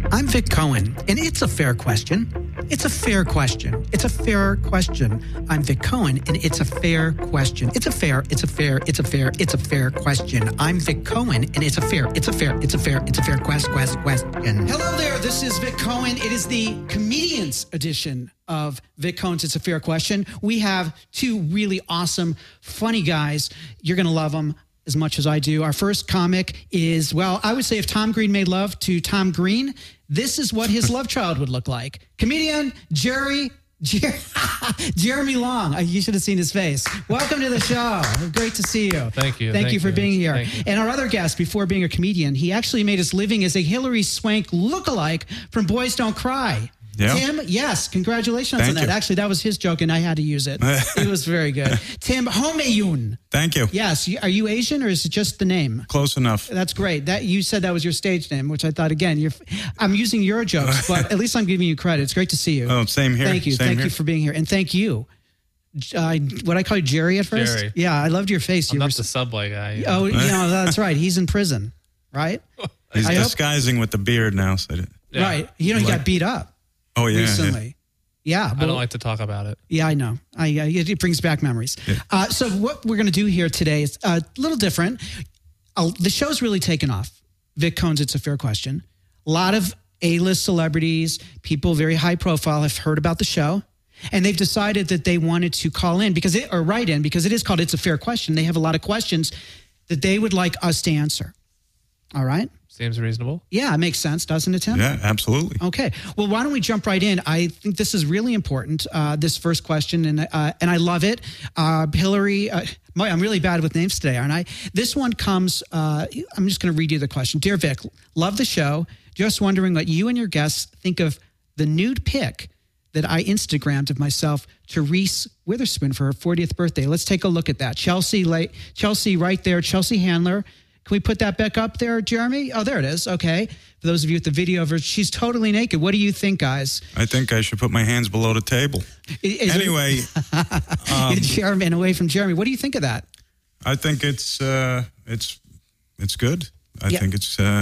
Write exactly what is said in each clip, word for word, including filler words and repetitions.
I'm Vic Cohen, and it's a fair question. It's a fair question. It's a fair question. I'm Vic Cohen, and it's a fair question. It's a fair, it's a fair, it's a fair, it's a fair question. I'm Vic Cohen, and it's a fair, it's a fair, it's a fair, it's a fair quest, quest, question. Hello there, this is Vic Cohen. It is the comedians edition of Vic Cohen's It's a Fair Question. We have two really awesome, funny guys. You're going to love them as much as I do. Our first comic is, well, I would say if Tom Green made love to Tom Green, this is what his love child would look like. Comedian Jerry, Jer- Jeremy Long. Uh, you should have seen his face. Welcome to the show. Great to see you. Thank you. Thank, Thank you for you. being here. Thank you. And our other guest, before being a comedian, he actually made his living as a Hillary Swank lookalike from Boys Don't Cry. Yeah. Tim, yes, congratulations Thank on that. you. Actually, that was his joke, and I had to use it. It was very good. Tim Homeyun. Thank you. Yes, you- are you Asian or is it just the name? Close enough. That's great. That you said that was your stage name, which I thought again. You're, I'm using your jokes, but at least I'm giving you credit. It's great to see you. Oh, same here. Thank you. Same thank here. you for being here, and thank you. Uh, what I call you Jerry at first. Jerry. Yeah, I loved your face. I'm you not were, the Subway guy. you oh, know. you know, that's right. He's in prison, right? He's I hope- disguising with the beard now. So that- Yeah. Right. You know, he Like- got beat up oh, yeah. recently. Yeah, I don't like to talk about it. Yeah, I know. I, uh, it, it brings back memories. Yeah. Uh, so what we're going to do here today is a little different. Uh, the show's really taken off. Vic Cohen's It's a Fair Question. A lot of A-list celebrities, people very high profile have heard about the show, and they've decided that they wanted to call in because it, or write in because it is called It's a Fair Question. They have a lot of questions that they would like us to answer. All right? Seems reasonable. Yeah, it makes sense, doesn't it, Tim? Yeah, absolutely. Okay. Well, why don't we jump right in? I think this is really important, uh, this first question, and uh, and I love it. Uh, Hillary, uh, my, I'm really bad with names today, aren't I? This one comes, uh, I'm just going to read you the question. Dear Vic, love the show. Just wondering what you and your guests think of the nude pic that I Instagrammed of myself to Reese Witherspoon for her fortieth birthday. Let's take a look at that. Chelsea, late, Chelsea right there, Chelsea Handler. Can we put that back up there, Jeremy? Oh, there it is. Okay. For those of you with the video of her, she's totally naked. What do you think, guys? I think I should put my hands below the table. Is anyway, it, um, Jeremy, and away from Jeremy, what do you think of that? I think it's uh, it's it's good. I Yeah. think it's uh,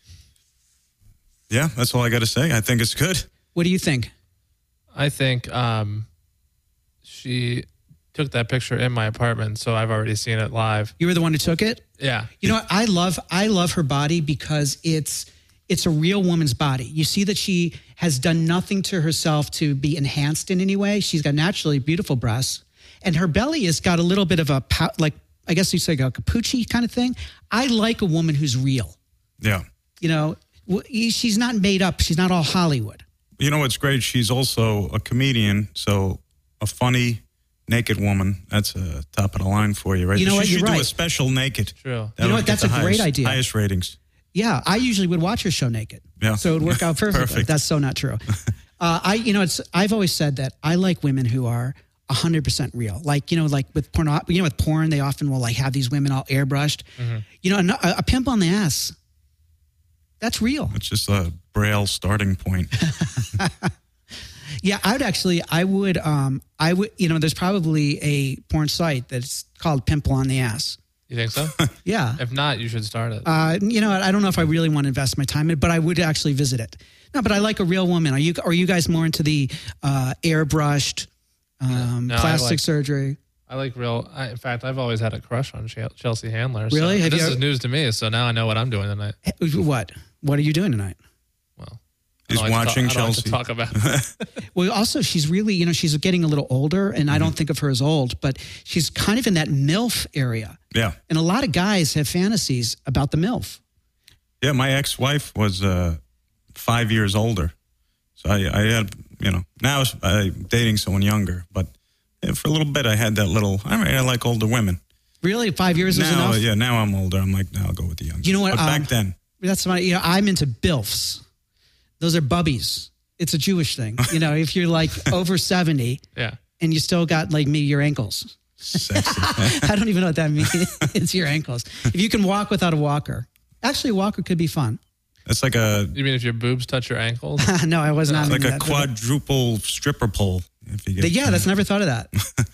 yeah. That's all I got to say. I think it's good. What do you think? I think um, she took that picture in my apartment, so I've already seen it live. You were the one who took it? Yeah. You know what? I love I love her body because it's it's a real woman's body. You see that she has done nothing to herself to be enhanced in any way. She's got naturally beautiful breasts, and her belly has got a little bit of a pow- like I guess you'd say a capucci kind of thing. I like a woman who's real. Yeah. You know, w- she's not made up. She's not all Hollywood. You know what's great? She's also a comedian, so a funny naked woman. That's a top of the line for you, right? You know she what? You're should do right. a special naked. True. That You know would what? get That's the a great highest, idea. Highest ratings. Yeah, I usually would watch her show naked. Yeah. So it would work out perfectly. Perfect. That's so not true. Uh, I, you know, it's. I've always said that I like women who are one hundred percent real. Like, you know, like with porn, you know, with porn, they often will like have these women all airbrushed. Mm-hmm. You know, a, a pimp on the ass, that's real. It's just a braille starting point. Yeah, I would actually, I would, um, I would, you know, there's probably a porn site that's called Pimple on the Ass. You think so? Yeah. If not, you should start it. Uh, you know, I don't know if I really want to invest my time in it, but I would actually visit it. No, but I like a real woman. Are you, are you guys more into the uh, airbrushed um, No, I plastic like- surgery? I like real. I, in fact, I've always had a crush on Chel- Chelsea Handler. so- Really? Have This you is ever- news to me, so now I know what I'm doing tonight. What? What are you doing tonight? Well, I He's don't like to watching talk, I don't like Chelsea. to talk about it. Well, also, she's really, you know, she's getting a little older, and I don't think of her as old, but she's kind of in that MILF area. Yeah. And a lot of guys have fantasies about the MILF. Yeah, my ex-wife was uh, five years older. So I, I had, you know, now I'm dating someone younger. But yeah, for a little bit, I had that little, all right, I like older women. Really? Five years is Now, enough? yeah, now I'm older. I'm like, no, I'll go with the younger. You know what, But um, back then, That's funny. You know, I'm into BILFs. Those are bubbies. It's a Jewish thing. You know, if you're like over seventy Yeah. and you still got like me, your ankles. sexy. I don't even know what that means. It's your ankles. If you can walk without a walker. Actually, a walker could be fun. That's like a, You mean if your boobs touch your ankles? No, I was not. it's like into a that. quadruple stripper pole. If you get, Yeah, that's never thought of that.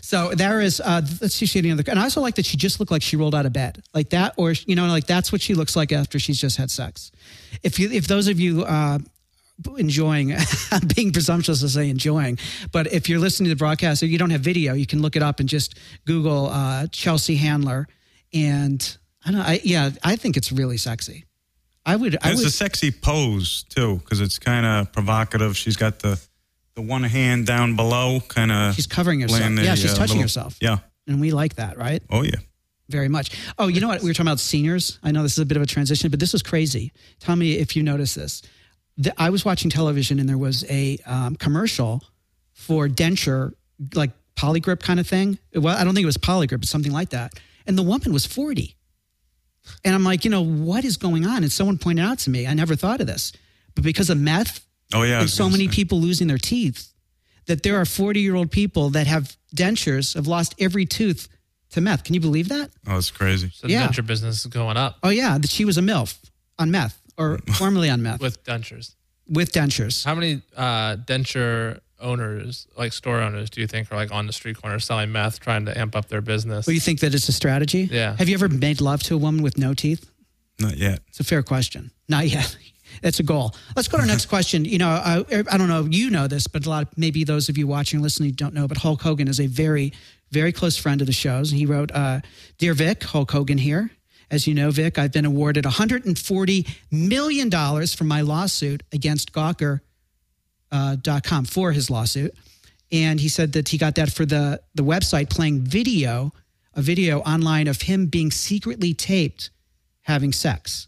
So there is, uh, let's see, she had any other, and I also like that she just looked like she rolled out of bed like that, or, you know, like that's what she looks like after she's just had sex. If you, if those of you, uh, enjoying, being presumptuous to say enjoying, but if you're listening to the broadcast or you don't have video, you can look it up and just Google, uh, Chelsea Handler. And I don't know, I, yeah, I think it's really sexy. I would, I It's would, a sexy pose too, because it's kind of provocative. She's got the, the one hand down below, kind of. she's covering herself. the, Yeah, she's uh, touching little- herself. Yeah. And we like that, right? Oh yeah. Very much. Oh, you know what? We were talking about seniors. I know this is a bit of a transition, but this was crazy. Tell me if you noticed this. The, I was watching television and there was a um, commercial for denture, like Polygrip kind of thing. Well, I don't think it was Polygrip, but something like that. And the woman was forty. And I'm like, you know, what is going on? And someone pointed out to me, I never thought of this, but because of meth Oh yeah. I and was so gonna many say. people losing their teeth, that there are forty-year-old people that have dentures, have lost every tooth to meth. Can you believe that? Oh, it's crazy. So the Yeah. denture business is going up Oh, yeah, that she was a MILF on meth, or formerly on meth, with, with dentures. dentures. How many uh, denture owners, like store owners, do you think are like on the street corner selling meth, trying to amp up their business? Well, you think that it's a strategy? Yeah. Have you ever made love to a woman with no teeth? Not yet. It's a fair question. Not yet. That's a goal. Let's go to our next question. You know, I, I don't know if you know this, but a lot of maybe those of you watching and listening don't know, but Hulk Hogan is a very, very close friend of the show's. He wrote, uh, Dear Vic, Hulk Hogan here. As you know, Vic, I've been awarded one hundred forty million dollars for my lawsuit against Gawker dot com, for his lawsuit. And he said that he got that for the, the website playing video, a video online of him being secretly taped having sex.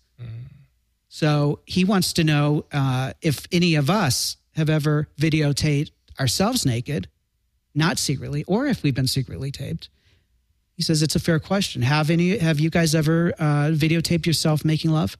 So he wants to know uh, if any of us have ever videotaped ourselves naked, not secretly, or if we've been secretly taped. He says it's a fair question. Have any? Have you guys ever uh, videotaped yourself making love?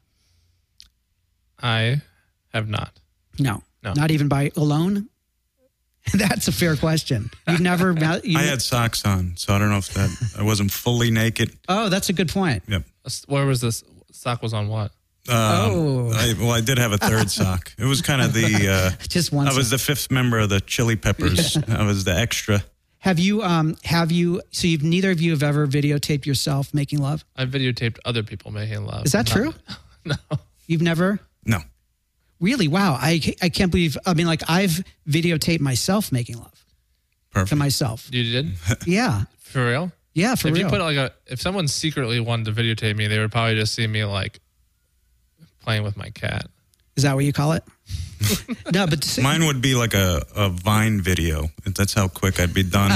I have not. No, No. not even by alone. That's a fair question. You've never. You, I had socks on, so I don't know if that I wasn't fully naked. oh, that's a good point. Yep. Where was this? Sock was on what? Um, Oh. I, well, I did have a third sock. It was kind of the. Uh, Just one. I was the fifth member of the Chili Peppers. I was the extra. Have you? Um. Have you? So you've neither of you have ever videotaped yourself making love? I videotaped other people making love. Is that Not- true? No. You've never. No. Really? Wow. I, I can't believe, I mean, like I've videotaped myself making love to Perfect. myself. You did? Yeah. For real? Yeah, for if real. you put like a, if someone secretly wanted to videotape me, they would probably just see me like playing with my cat. Is that what you call it? No, but to- Mine would be like a, a Vine video. That's how quick I'd be done.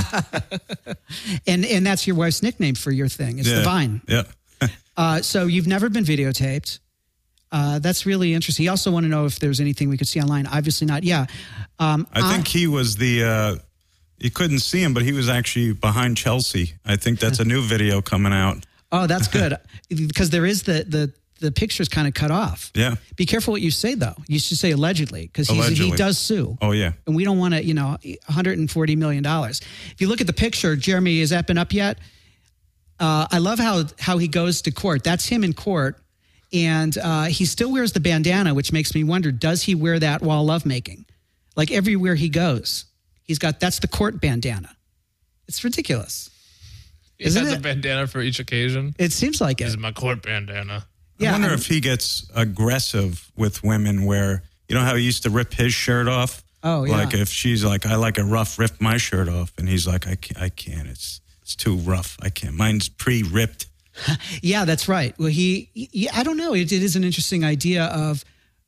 and and that's your wife's nickname for your thing. It's yeah. the Vine. Yeah. Uh, so you've never been videotaped. Uh, that's really interesting. You also want to know if there's anything we could see online. Obviously not. Yeah. Um, I think he was the, uh, you couldn't see him, but he was actually behind Chelsea. I think that's a new video coming out. Oh, that's good. Because there is the, the, the picture's kind of cut off. Yeah. Be careful what you say, though. You should say allegedly, because he Allegedly. does sue. Oh, yeah. And we don't want to, you know, one hundred forty million dollars. If you look at the picture, Jeremy, has that been up yet? Uh, I love how, how he goes to court. That's him in court. And uh, he still wears the bandana, which makes me wonder, does he wear that while lovemaking? Like everywhere he goes, he's got, that's the court bandana. It's ridiculous. He Isn't has it? a bandana for each occasion. It seems like This it. is my court bandana. Yeah, I wonder I- if he gets aggressive with women where, you know how he used to rip his shirt off? Oh, yeah. Like if she's like, I like it rough, rip my shirt off. And he's like, I can't, I can't. It's, it's too rough. I can't. Mine's pre-ripped. Yeah, that's right. Well, he, he I don't know. It, it is an interesting idea of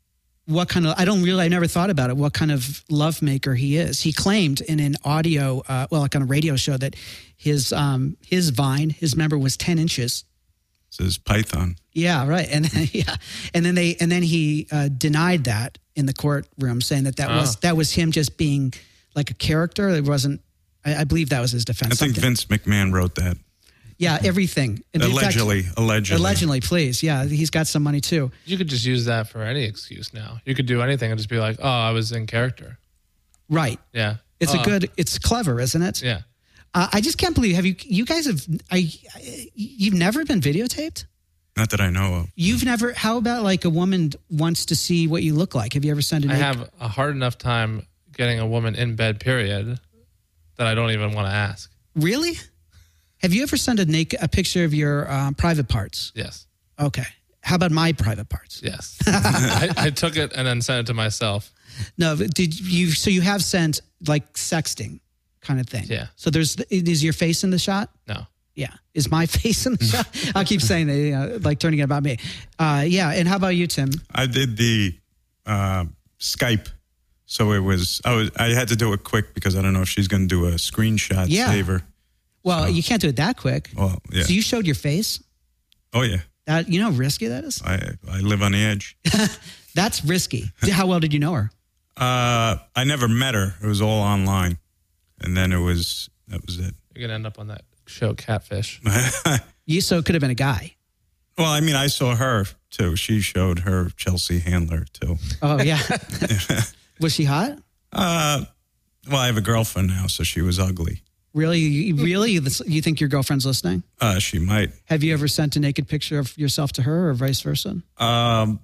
what kind of, I don't really, I never thought about it, what kind of love maker he is. He claimed in an audio, uh, well, like on a radio show that his, um, his Vine, his member was ten inches. It's his Python. Yeah, right. And then, yeah. And then they, and then he uh, denied that in the courtroom, saying that that Oh. was, that was him just being like a character. It wasn't, I, I believe that was his defense. I think Something. Vince McMahon wrote that. Yeah, everything. And in fact- Allegedly. allegedly. allegedly, please. Yeah, he's got some money too. You could just use that for any excuse now. You could do anything and just be like, oh, I was in character. Right. Yeah. It's Oh, a good, it's clever, isn't it? Yeah. Uh, I just can't believe, have you, you guys have, I, I- you've never been videotaped? Not that I know of. You've never, how about like a woman wants to see what you look like? Have you ever sent a I naked- have a hard enough time getting a woman in bed, period, that I don't even want to ask. Really? Have you ever sent a naked a picture of your um, private parts? Yes. Okay. How about my private parts? Yes. I, I took it and then sent it to myself. No, but did you? So you have sent like sexting kind of thing. Yeah. So there's is your face in the shot? No. Yeah. Is my face in the shot? I'll keep saying that, you know, like turning it about me. Uh, yeah. And how about you, Tim? I did the uh, Skype. So it was I was I had to do it quick because I don't know if she's going to do a screenshot Yeah. saver. Well, So- you can't do it that quick. Well, yeah. So you showed your face? Oh yeah. That you know how risky that is? I I live on the edge. That's risky. How well did you know her? Uh, I never met her. It was all online, and then it was that was it. You're going to end up on that show Catfish. You so it could have been a guy. Well, I mean, I saw her too. She showed her Chelsea Handler too. Oh yeah. Was she hot? Uh, well, I have a girlfriend now, so she was ugly. Really? You, really? You think your girlfriend's listening? Uh, she might. Have you ever sent a naked picture of yourself to her or vice versa? Um,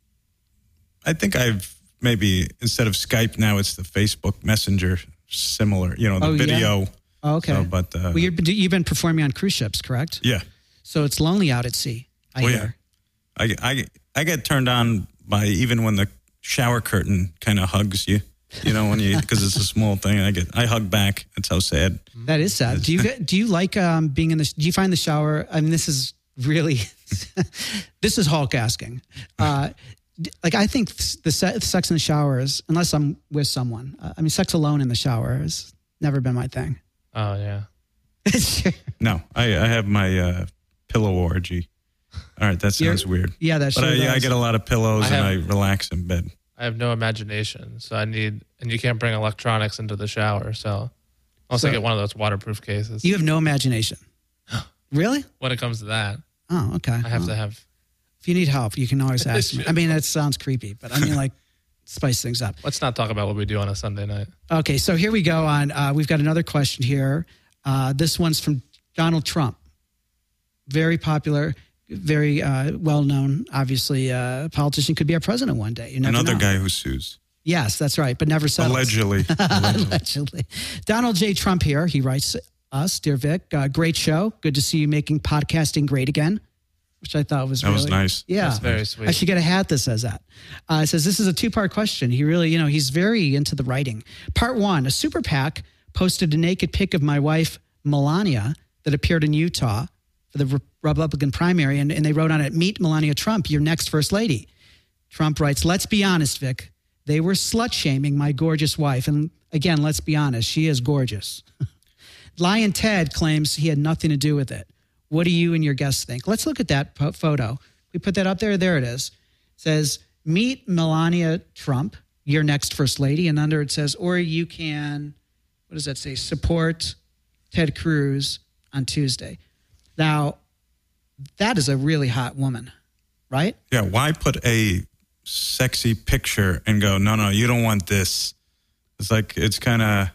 I think I've maybe instead of Skype now it's the Facebook Messenger, similar. You know, the Oh, yeah? video. Oh, okay. So, but uh, Well, you're, you've been performing on cruise ships, correct? yeah. So it's lonely out at sea, I Oh, hear. I, I, I get turned on by even when the shower curtain kind of hugs you, you know, when you, because it's a small thing. I get, I hug back. That's how sad. That is sad. Do you get- do you like um, being in the? Do you find the shower? I mean, this is really, this is Hulk asking. Uh, d- like I think the se- sex in the shower is, unless I'm with someone. Uh, I mean, sex alone in the shower has never been my thing. Oh, yeah. Sure. No, I, I have my uh, pillow orgy. All right, that sounds You're- weird. Yeah, that But sure I, yeah, I does. get a lot of pillows I and have- I relax in bed. I have no imagination, so I need, and you can't bring electronics into the shower, so unless So- I get one of those waterproof cases. You have no imagination. Really? when it comes to that, Oh, okay. I have Well, to have. If you need help, you can always ask me. I mean, it sounds creepy, but I mean, like, spice things up. Let's not talk about what we do on a Sunday night. Okay, so here we go on. Uh, we've got another question here. Uh, this one's from Donald Trump. Very popular, very uh, well-known, obviously, uh, politician. Could be our president one day. You never Another know. guy who sues. Yes, that's right, but never settles. Allegedly. Allegedly. Allegedly. Donald J. Trump here. He writes us, Dear Vic, uh, great show. Good to see you making podcasting great again, which I thought was That really was nice. Yeah, That's very sweet. I should get a hat that says that. Uh, it says this is a two-part question. He really, you know, he's very into the writing. Part one: a super PAC posted a naked pic of my wife Melania that appeared in Utah for the Re- Republican primary, and, and they wrote on it, "Meet Melania Trump, your next first lady." Trump writes, "Let's be honest, Vic. They were slut-shaming my gorgeous wife, and again, let's be honest, she is gorgeous." Lion Ted claims he had nothing to do with it. What do you and your guests think? Let's look at that po- photo. We put that up there. There it is. It says, "Meet Melania Trump, your next first lady." And under it says, or you can, what does that say? Support Ted Cruz on Tuesday. Now, that is a really hot woman, right? Yeah, why put a sexy picture and go, no, no, you don't want this? It's like, it's kind of,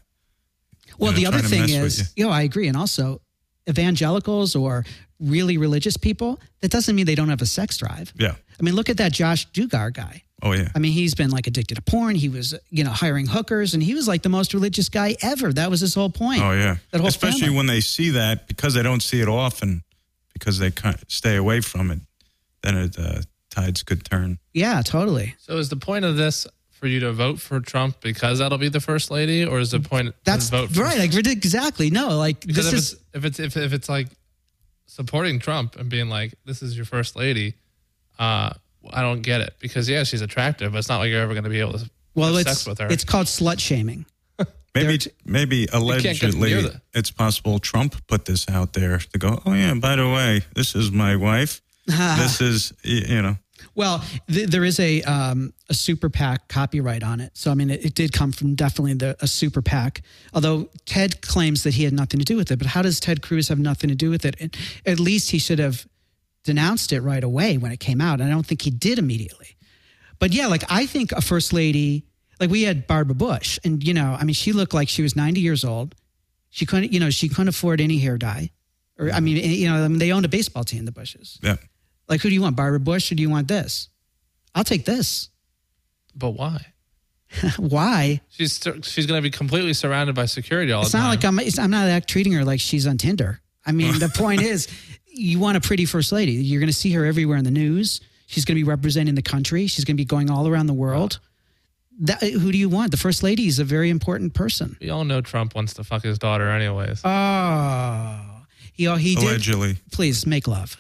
Well, know, the other trying to thing mess with is, you know, I agree. And also, evangelicals or really religious people, that doesn't mean they don't have a sex drive. yeah. I mean, look at that Josh Duggar guy. Oh, yeah. I mean, he's been like addicted to porn. He was, you know, hiring hookers, and he was like the most religious guy ever. That was his whole point. Oh, yeah. That whole Especially family. when they see that, because they don't see it often, because they kind of stay away from it, then it, uh, tides could turn. Yeah, totally. So is the point of this for you to vote for Trump because that'll be the first lady, or is the point That's to vote for right. Like, exactly. No, like Because this if is. it's if it's if, if it's like supporting Trump and being like, this is your first lady, uh, I don't get it. Because yeah, she's attractive, but it's not like you're ever going to be able to Well, have it's sex with her. it's called slut shaming. Maybe, They're- maybe can't get allegedly, near the- it's possible Trump put this out there to go, oh, yeah, by the way, this is my wife. This is, y- you know. Well, th- there is a um, a super PAC copyright on it. So, I mean, it, it did come from definitely the, a super PAC, although Ted claims that he had nothing to do with it. But how does Ted Cruz have nothing to do with it? And at least he should have denounced it right away when it came out. And I don't think he did immediately. But yeah, like I think a first lady, like we had Barbara Bush, and, you know, I mean, she looked like she was ninety years old. She couldn't, you know, she couldn't afford any hair dye. Or, I mean, you know, I mean, they owned a baseball team, the Bushes. Yeah. Like, who do you want, Barbara Bush, or do you want this? I'll take this. but why? Why? She's she's going to be completely surrounded by security all It's the time. not like I'm. It's, I'm not act, treating her like she's on Tinder. I mean, the point is, you want a pretty first lady. You're going to see her everywhere in the news. She's going to be representing the country. She's going to be going all around the world. That, who do you want? The first lady is a very important person. We all know Trump wants to fuck his daughter anyways. Oh, he he did. Allegedly. Please make love.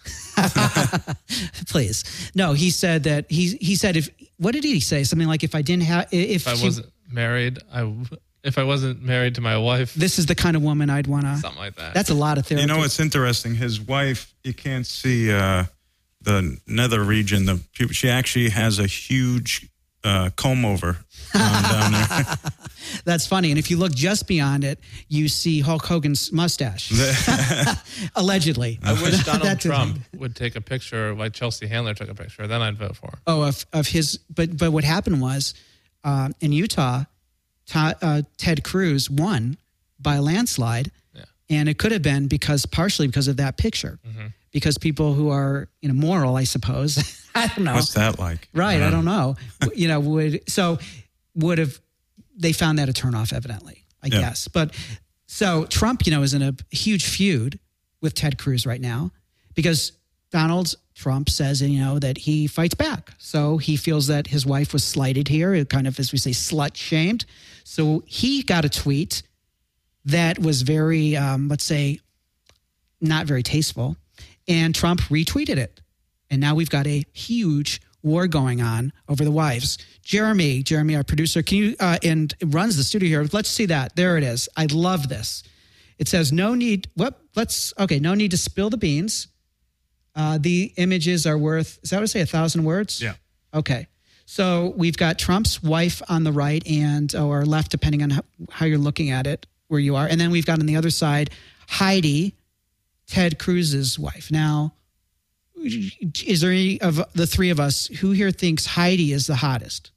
Please. No, he said that he he said if what did he say? Something like if I didn't have if, if I she, wasn't married, I if I wasn't married to my wife, this is the kind of woman I'd want to. something like that. That's a lot of therapy. You know, it's interesting. His wife, you can't see uh, the nether region. The people, she actually has a huge uh, comb over um, down there. That's funny. And if you look just beyond it, you see Hulk Hogan's mustache. Allegedly. I wish Donald That- Trump would take a picture like Chelsea Handler took a picture. Then I'd vote for him. Oh, of, of his. But but what happened was uh, in Utah, Ta, uh, Ted Cruz won by a landslide. Yeah. And it could have been because partially because of that picture. Mm-hmm. Because people who are you know moral, I suppose. I don't know. What's that like? Right. Uh, I don't know. you know, would so would have they found that a turnoff, evidently, I Yeah. guess. But so Trump, you know, is in a huge feud with Ted Cruz right now because Donald Trump says, you know, that he fights back. So he feels that his wife was slighted here, kind of, as we say, slut shamed. So he got a tweet that was very, um, let's say, not very tasteful. And Trump retweeted it. And now we've got a huge war going on over the wives. Jeremy, Jeremy, our producer, can you, uh, and runs the studio here. Let's see that. There it is. I love this. It says, no need, what, let's, okay, no need to spill the beans. Uh, the images are worth, is that what I say, a thousand words? Yeah. Okay. So we've got Trump's wife on the right and, or left, depending on how, how you're looking at it, where you are. And then we've got on the other side, Heidi, Ted Cruz's wife. Now, is there any of the three of us who here thinks Heidi is the hottest?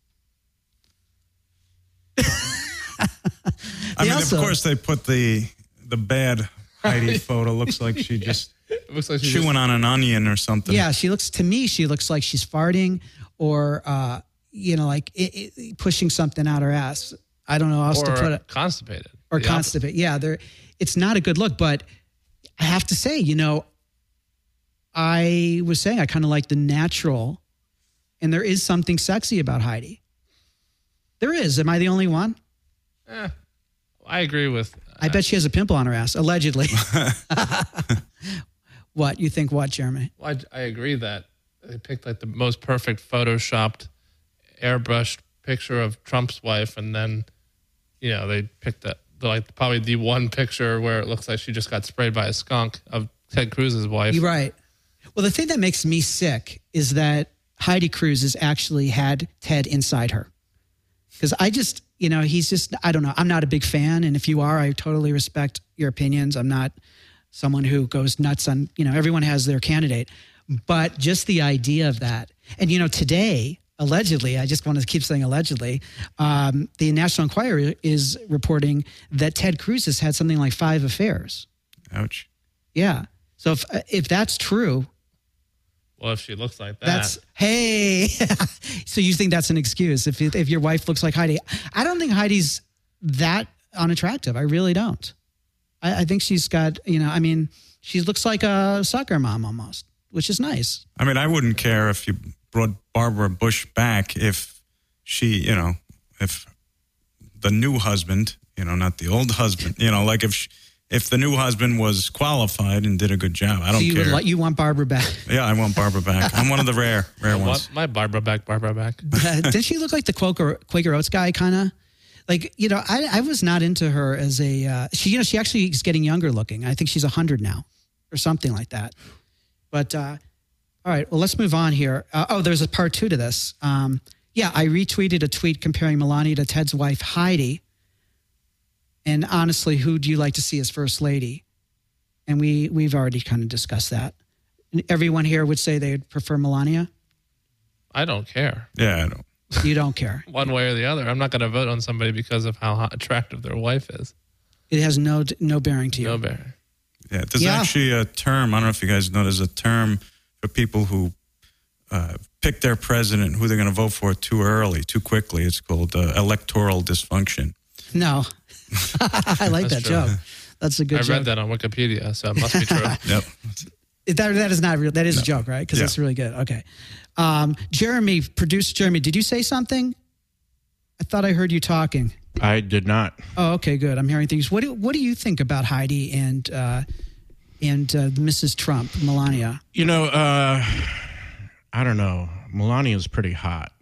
I mean, also- of course, they put the the bad Heidi photo. Looks like she just It looks like she's chewing on an onion or something. Yeah, she looks, to me, she looks like she's farting or, uh, you know, like it, it, pushing something out her ass. I don't know how else or to put it. constipated. Or The constipated. Yeah, they're, it's not a good look, but I have to say, you know, I was saying I kind of like the natural, and there is something sexy about Heidi. There is. Am I the only one? opposite. Eh, I agree with. I bet she has a pimple on her ass, allegedly. What? You think what, Jeremy? Well, I, I agree that they picked like the most perfect photoshopped, airbrushed picture of Trump's wife, and then, you know, they picked that like probably the one picture where it looks like she just got sprayed by a skunk of Ted Cruz's wife. You're right. Well, the thing that makes me sick is that Heidi Cruz has actually had Ted inside her. Because I just, you know, he's just, I don't know. I'm not a big fan. And if you are, I totally respect your opinions. I'm not someone who goes nuts on, you know, everyone has their candidate. But just the idea of that. And, you know, today, allegedly, I just want to keep saying allegedly, um, the National Enquirer is reporting that Ted Cruz has had something like five affairs. Ouch. Yeah. So if if that's true, Well, if she looks like that, that's, hey. So you think that's an excuse if if your wife looks like Heidi? I don't think Heidi's that unattractive. I really don't. I, I think she's got, you know, I mean, she looks like a soccer mom almost, which is nice. I mean, I wouldn't care if you brought Barbara Bush back if she, you know, if the new husband, you know, not the old husband, you know, like if she, if the new husband was qualified and did a good job. I don't so you care. Would like, you want Barbara back? Yeah, I want Barbara back. I'm one of the rare, rare I ones. want my Barbara back, Barbara back. Uh, didn't she look like the Quaker, Quaker Oats guy, kind of? Like, you know, I, I was not into her as a, uh, she, you know, she actually is getting younger looking. I think she's one hundred now or something like that. But, uh, all right, well, let's move on here. Uh, oh, there's a part two to this. Um, yeah, I retweeted a tweet comparing Melania to Ted's wife, Heidi. And honestly, who do you like to see as first lady? And we, we've already kind of discussed that. Everyone here would say they would prefer Melania. I don't care. Yeah, I don't. You don't care. One way or the other. I'm not going to vote on somebody because of how hot, attractive their wife is. It has no no bearing to you. No bearing. Yeah, there's Yeah. actually a term. I don't know if you guys know. There's a term for people who uh, pick their president, who they're going to vote for too early, too quickly. It's called uh, electoral dysfunction. No. I like That's that true. joke. That's a good I joke. read that on Wikipedia, so it must be true. Yep. That, that is not real. That is No. a joke, right? Because Yeah. it's really good. Okay. Um, Jeremy, producer Jeremy, did you say something? I thought I heard you talking. I did not. Oh, okay, good. I'm hearing things. What do What do you think about Heidi and uh, and uh, Missus Trump, Melania? You know, uh, I don't know. Melania's pretty hot.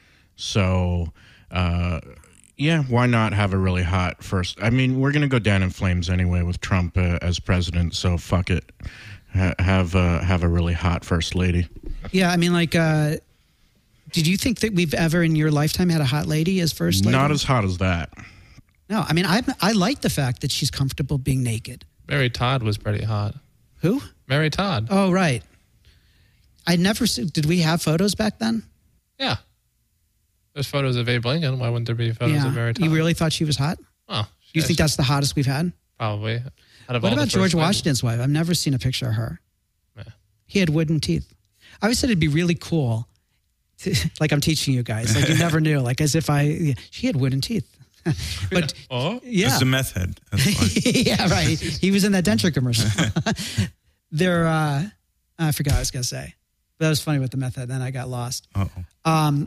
So, uh, yeah, why not have a really hot first? I mean, we're going to go down in flames anyway with Trump uh, as president, so fuck it. Ha- have, uh, have a really hot first lady. Yeah, I mean, like, uh, did you think that we've ever in your lifetime had a hot lady as first lady? Not as hot as that. No, I mean, I I like the fact that she's comfortable being naked. Mary Todd was pretty hot. Who? Mary Todd. Oh, right. I never. se- Did we have photos back then? Yeah. There's photos of Abe Lincoln. Why wouldn't there be photos of Mary Todd? You really thought she was hot? Oh, You yeah, think that's the hottest we've had? probably. Out of What all the about George first ladies. Washington's wife? I've never seen a picture of her. Yeah. He had wooden teeth. I always said it'd be really cool. To, like I'm teaching you guys. Like you never knew. Like as if I. Yeah, she had wooden teeth. But Oh, yeah. It's a meth head. That's why. Yeah, right. He was in that denture commercial. There, uh, I forgot what I was going to say. But that was funny with the method. Then I got lost. Uh-oh. Um,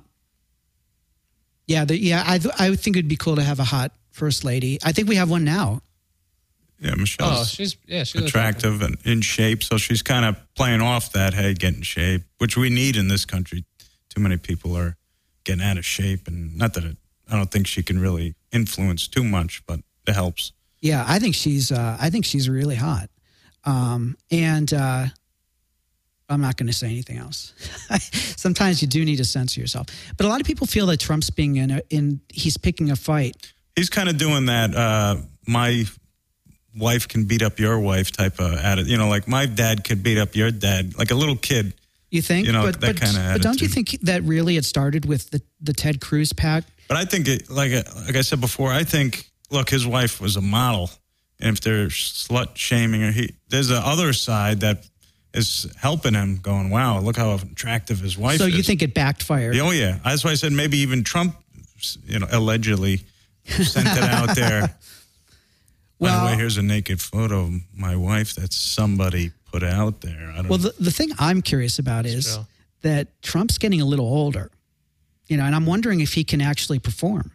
yeah, the, yeah. I th- I would think it'd be cool to have a hot first lady. I think we have one now. Yeah, oh, Michelle's she's yeah, she's attractive and in shape, so she's kind of playing off that, hey, get in shape, which we need in this country. Too many people are getting out of shape, and not that it, I don't think she can really influence too much, but it helps. Yeah, I think she's. Uh, I think she's really hot. Um, and uh, I'm not going to say anything else. Sometimes you do need to censor yourself. But a lot of people feel that Trump's being in. A, in he's picking a fight. He's kind of doing that. Uh, my wife can beat up your wife type of attitude. You know, like my dad could beat up your dad, like a little kid. You think? You know, but, that but, kind of but don't you attitude. think that really it started with the, the Ted Cruz pact? But I think, it, like like I said before, I think, look, his wife was a model. And if they're slut shaming her, he, there's the other side that is helping him going, wow, look how attractive his wife So is. you think it backfired? Oh, yeah. That's why I said maybe even Trump, you know, allegedly sent it out there. Well- By the way, here's a naked photo of my wife that somebody put out there. I don't Well, know. the, the thing I'm curious about is true. that Trump's getting a little older, you know, and I'm wondering if he can actually perform.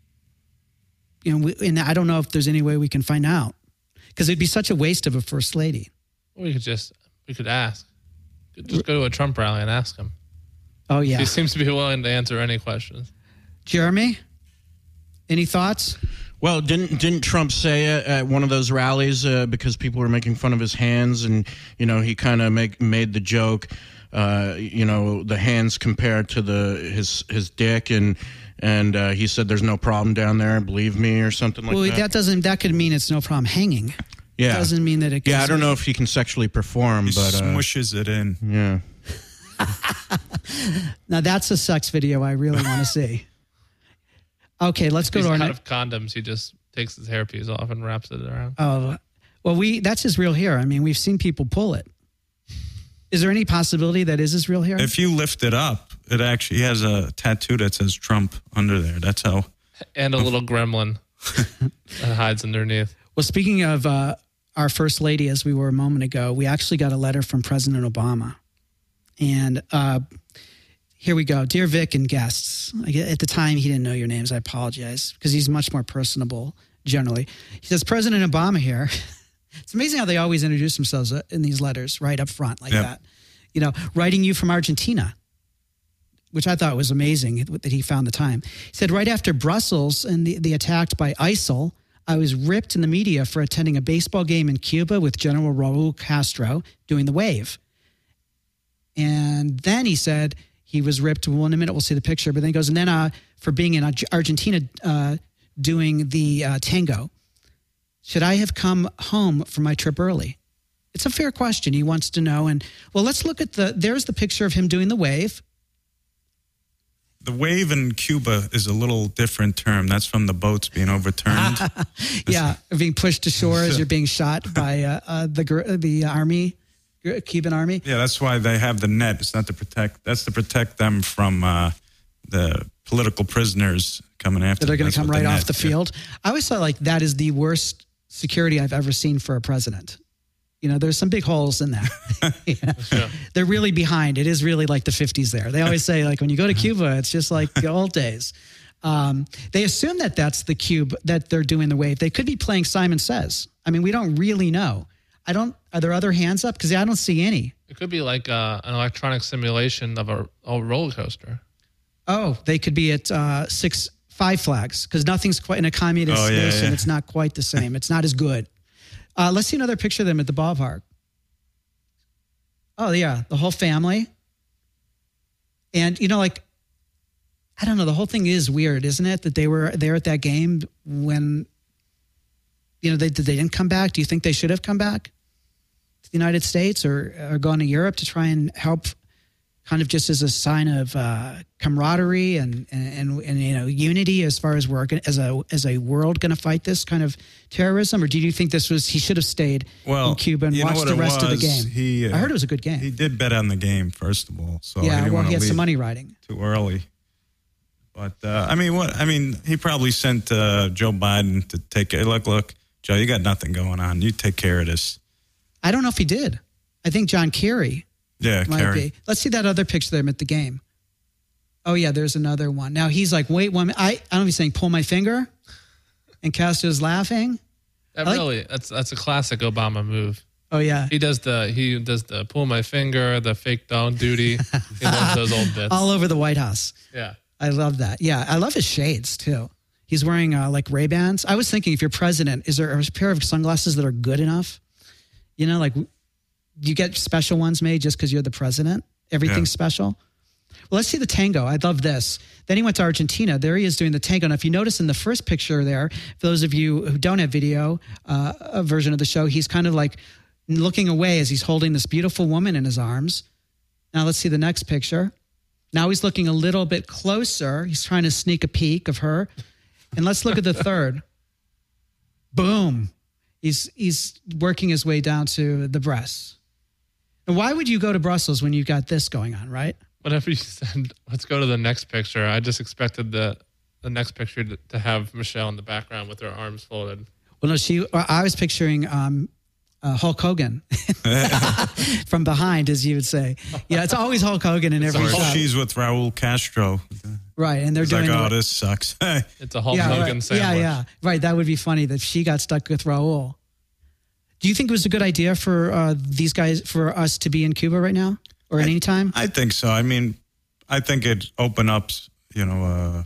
You know, we, and I don't know if there's any way we can find out because it'd be such a waste of a first lady. We could just we could ask. Just go to a Trump rally and ask him. Oh, yeah. He seems to be willing to answer any questions. Jeremy, any thoughts? Well, didn't didn't Trump say it at one of those rallies uh, because people were making fun of his hands, and you know he kind of make made the joke, uh, you know, the hands compared to the his his dick, and and uh, he said there's no problem down there, believe me, or something like well, that. that doesn't, that could mean it's no problem hanging. yeah, Doesn't mean that it yeah. I gives- don't know if he can sexually perform, He but uh, smushes it in. yeah. Now that's a sex video I really want to see. Okay, let's go He's to our out next. of condoms. He just takes his hairpiece off and wraps it around. Oh, well, we that's his real hair. I mean, we've seen people pull it. Is there any possibility that is his real hair? If you lift it up, it actually has a tattoo that says Trump under there. That's how. And a little gremlin that hides underneath. Well, speaking of uh, our first lady, as we were a moment ago, we actually got a letter from President Obama. And uh, here we go. Dear Vic and guests, at the time he didn't know your names. I apologize because he's much more personable generally. He says, President Obama here. It's amazing how they always introduce themselves in these letters right up front like Yep. that. You know, writing you from Argentina, which I thought was amazing that he found the time. He said, right after Brussels and the, the attack by ISIL, I was ripped in the media for attending a baseball game in Cuba with General Raul Castro doing the wave. And then he said he was ripped. Well, in a minute we'll see the picture. But then he goes, and then uh, for being in Argentina uh, doing the uh, tango. Should I have come home from my trip early? It's a fair question. He wants to know. And well, let's look at the, there's the picture of him doing the wave. The wave in Cuba is a little different term. That's from the boats being overturned. Yeah, being pushed ashore as you're being shot by uh, uh, the gr- the army Cuban army. Yeah, that's why they have the net. It's not to protect. That's to protect them from uh, the political prisoners coming after. That are going to come right off net, the field. Yeah. I always thought like that is the worst security I've ever seen for a president. You know, there's some big holes in that. You know? Yeah. They're really behind. It is really like the fifties there. They always say like when you go to Cuba, it's just like the old days. Um, they assume that that's the cube that they're doing the wave. They could be playing Simon Says. I mean, we don't really know. I don't. Are there other hands up? Because I don't see any. It could be like uh, an electronic simulation of a, a roller coaster. Oh, they could be at uh, six five flags because nothing's quite in a communist oh, yeah, nation. Yeah. It's not quite the same. It's not as good. Uh, let's see another picture of them at the ballpark. Oh yeah, the whole family. And you know, like, I don't know. The whole thing is weird, isn't it? That they were there at that game when, you know, they they didn't come back. Do you think they should have come back to the United States or, or gone to Europe to try and help, kind of just as a sign of uh, camaraderie and, and and you know unity as far as we're as a as a world going to fight this kind of terrorism? Or do you think this was he should have stayed well, in Cuba and you know watched what the it rest was? of the game? He, uh, I heard it was a good game. He did bet on the game first of all, so yeah, he didn't well, want he to had leave some money riding too early. But uh, I mean, what I mean, he probably sent uh, Joe Biden to take it. Look, look, Joe, you got nothing going on. You take care of this. I don't know if he did. I think John Kerry. Yeah, might Kerry. be. Let's see that other picture of him at the game. Oh yeah, there's another one. Now he's like, wait one minute. I, I don't know if he's saying pull my finger, and Castro's laughing. That like, really, that's that's a classic Obama move. Oh yeah, he does the he does the pull my finger, the fake dog duty. He loves those old bits all over the White House. Yeah. I love that. Yeah, I love his shades too. He's wearing uh, like Ray-Bans. I was thinking, if you're president, is there a pair of sunglasses that are good enough? You know, like you get special ones made just because you're the president. Everything's yeah. special. Well, let's see the tango. I love this. Then he went to Argentina. There he is doing the tango. Now, if you notice in the first picture there, for those of you who don't have video, uh, a version of the show, he's kind of like looking away as he's holding this beautiful woman in his arms. Now, let's see the next picture. Now he's looking a little bit closer. He's trying to sneak a peek of her. And let's look at the third. Boom. He's he's working his way down to the breasts. And why would you go to Brussels when you've got this going on, right? Whenever you said, let's go to the next picture, I just expected the the next picture to, to have Michelle in the background with her arms folded. Well, no, she. I was picturing um, uh, Hulk Hogan from behind, as you would say. Yeah, it's always Hulk Hogan in every shot. She's with Raul Castro. Right, and they're it's doing like, the, oh, this sucks. It's a Hulk yeah, Hogan right. sandwich. Yeah, yeah, right. That would be funny that she got stuck with Raul. Do you think it was a good idea for uh, these guys, for us to be in Cuba right now, or at I, any time? I think so. I mean, I think it opened up, you know, uh,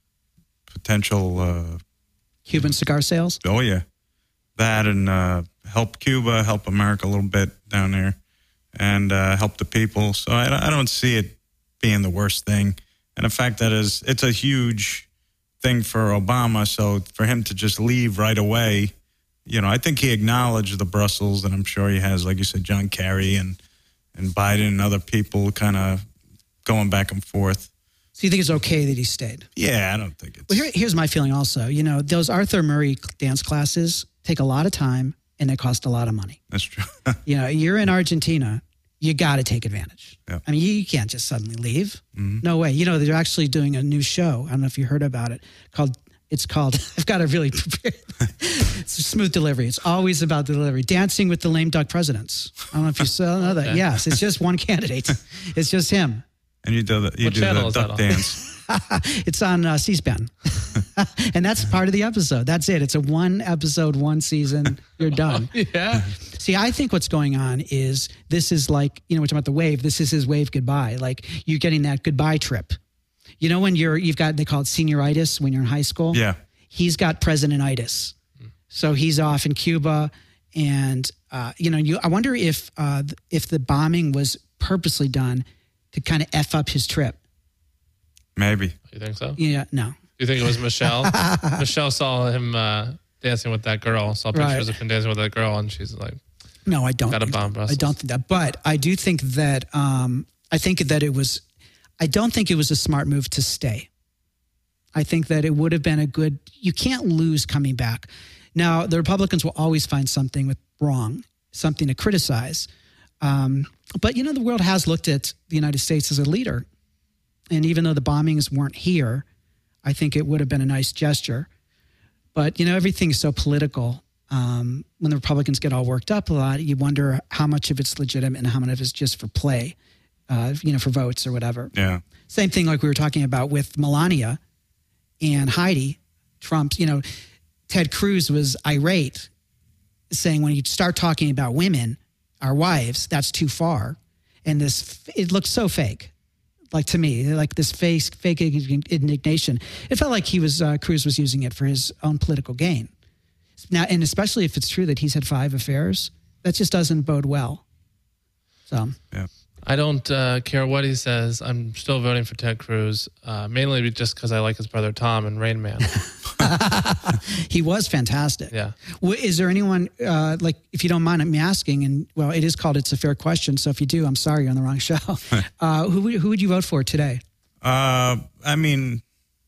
potential uh, Cuban cigar sales. Oh yeah, that and uh, help Cuba, help America a little bit down there, and uh, help the people. So I, I don't see it being the worst thing. And the fact that is, it's a huge thing for Obama. So for him to just leave right away, you know, I think he acknowledged the Brussels, and I'm sure he has, like you said, John Kerry and and Biden and other people kind of going back and forth. So you think it's okay that he stayed? Yeah, I don't think it's... Well, here, here's my feeling also. You know, those Arthur Murray dance classes take a lot of time and they cost a lot of money. That's true. You know, you're in Argentina, you got to take advantage. Yeah. I mean, you, you can't just suddenly leave. Mm-hmm. No way. You know, they're actually doing a new show. I don't know if you heard about it. Called It's called, I've got to really prepare. It's a smooth delivery. It's always about the delivery. Dancing with the Lame Duck Presidents. I don't know if you saw know that. Okay. Yes, it's just one candidate. It's just him. And you do the, you What do channel the is duck that on? dance. It's on uh, C-SPAN. And that's part of the episode. That's it. It's a one episode, one season. You're done. Yeah. See, I think what's going on is this is like, you know, we're talking about the wave. This is his wave goodbye. Like you're getting that goodbye trip. You know, when you're, you've got, they call it senioritis when you're in high school. Yeah. He's got presidentitis. So he's off in Cuba. And, uh, you know, you, I wonder if, uh, if the bombing was purposely done to kind of F up his trip. Maybe. You think so? Yeah, no. You think it was Michelle? Michelle saw him uh, dancing with that girl, saw pictures Right. of him dancing with that girl, and she's like, No, I don't. Got a think bomb so. Brussels. I don't think that. But I do think that, um, I think that it was, I don't think it was a smart move to stay. I think that it would have been a good, you can't lose coming back. Now, the Republicans will always find something with wrong, something to criticize. Um, but, you know, the world has looked at the United States as a leader. And even though the bombings weren't here, I think it would have been a nice gesture. But, you know, everything's so political. Um, when the Republicans get all worked up a lot, you wonder how much of it's legitimate and how much of it's just for play, uh, you know, for votes or whatever. Yeah. Same thing like we were talking about with Melania and Heidi. Trump's, you know, Ted Cruz was irate, saying when you start talking about women, our wives, that's too far. And this, it looks so fake. Like to me, like this fake, fake indignation. It felt like he was, uh, Cruz was using it for his own political gain. Now, and especially if it's true that he's had five affairs, that just doesn't bode well. So, yeah. I don't uh, care what he says. I'm still voting for Ted Cruz, uh, mainly just because I like his brother Tom and Rain Man. He was fantastic. Yeah. Is there anyone, uh, like, if you don't mind me asking, and well, it is called It's a Fair Question, so if you do, I'm sorry, you're on the wrong show. uh, who, who would you vote for today? Uh, I mean,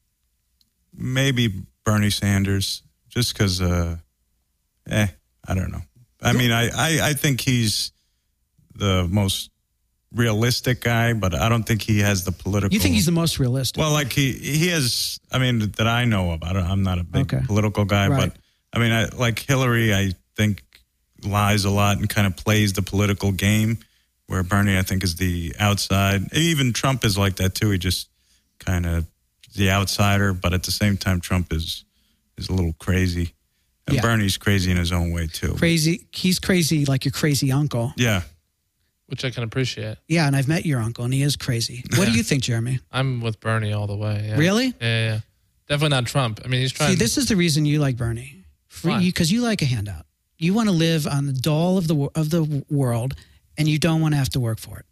maybe Bernie Sanders, just because, uh, eh, I don't know. I mean, I, I, I think he's the most realistic guy, but I don't think he has the political. You think he's the most realistic? Well, like he, he has, I mean, that I know of. I don't, I'm not a big Okay. political guy, Right. but I mean, I, like Hillary, I think lies a lot and kind of plays the political game, where Bernie, I think, is the outside. Even Trump is like that too. He just kind of the outsider, but at the same time, Trump is is a little crazy. And Yeah. Bernie's crazy in his own way too. Crazy. He's crazy like your crazy uncle. Yeah. Which I can appreciate. Yeah, and I've met your uncle, and he is crazy. What do you think, Jeremy? I'm with Bernie all the way. Yeah. Really? Yeah, yeah, yeah. Definitely not Trump. I mean, he's trying. See, this is the reason you like Bernie. Why? Because you like a handout. You want to live on the dole of the wo- of the world, and you don't want to have to work for it.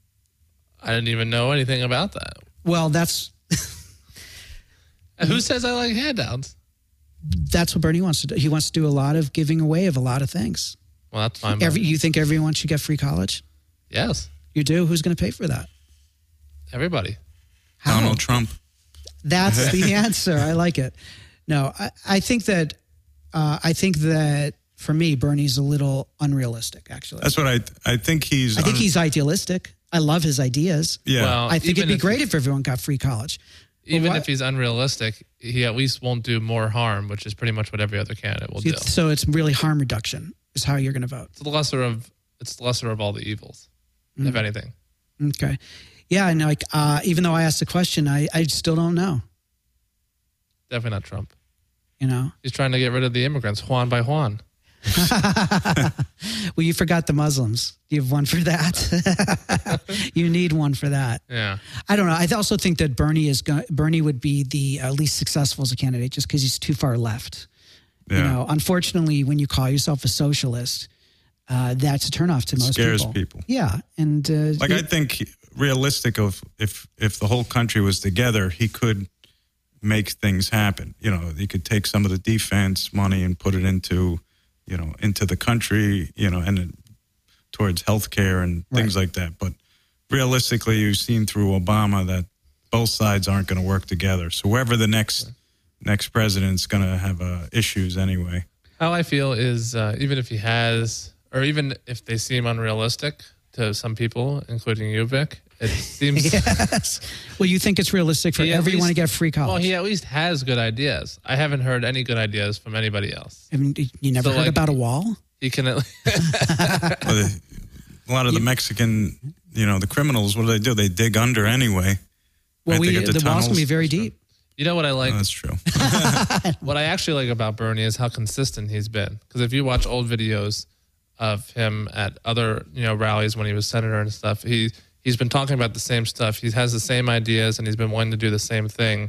I didn't even know anything about that. Well, that's And who says I like handouts? that's what Bernie wants to do. He wants to do a lot of giving away of a lot of things. Well, that's fine. Every, you think everyone should get free college? Yes, You do? Who's going to pay for that? everybody. How? Donald Trump. That's the answer. I like it. No, I, I think that uh, I think that for me, Bernie's a little unrealistic. Actually, That's what I I think he's. I think un- he's idealistic. I love his ideas. Yeah. Well, I think even it'd be if- great if everyone got free college. Even why- if he's unrealistic, he at least won't do more harm, which is pretty much what every other candidate will do. It's- So it's really harm reduction is how you're going to vote. It's the lesser of it's the lesser of all the evils, Mm. if anything. Okay. Yeah, and like uh, even though I asked the question, I, I still don't know. Definitely not Trump. You know. He's trying to get rid of the immigrants, Juan by Juan. Well, you forgot the Muslims. Do you have one for that? You need one for that. Yeah. I don't know. I also think that Bernie is going. Bernie would be the uh, least successful as a candidate just because he's too far left. yeah. You know, unfortunately, when you call yourself a socialist, uh, that's a turnoff to most Scares people. people. Yeah, and uh, Like I think realistic of if if the whole country was together, he could make things happen. You know, he could take some of the defense money and put it into, you know, into the country, you know, and then towards healthcare and things like that. But realistically, you've seen through Obama that both sides aren't going to work together. So whoever the next next president's going to have uh, issues anyway. How I feel is uh, even if he has, or even if they seem unrealistic to some people, including you, Vic, it seems. yes. Well, you think it's realistic for He at everyone to least- get free college? Well, he at least has good ideas. I haven't heard any good ideas from anybody else. I mean, you never So, heard like- about a wall? He can. At least, Well, the- a lot of the Mexican, you know, the criminals, what do they do? They dig under anyway. Well, Right, they we, get the, the wall's going to be tunnels. very deep. you know what I like? Oh, that's true. What I actually like about Bernie is how consistent he's been. Because if you watch old videos of him at other, you know, rallies when he was senator and stuff, he he's been talking about the same stuff. He has the same ideas, and he's been wanting to do the same thing.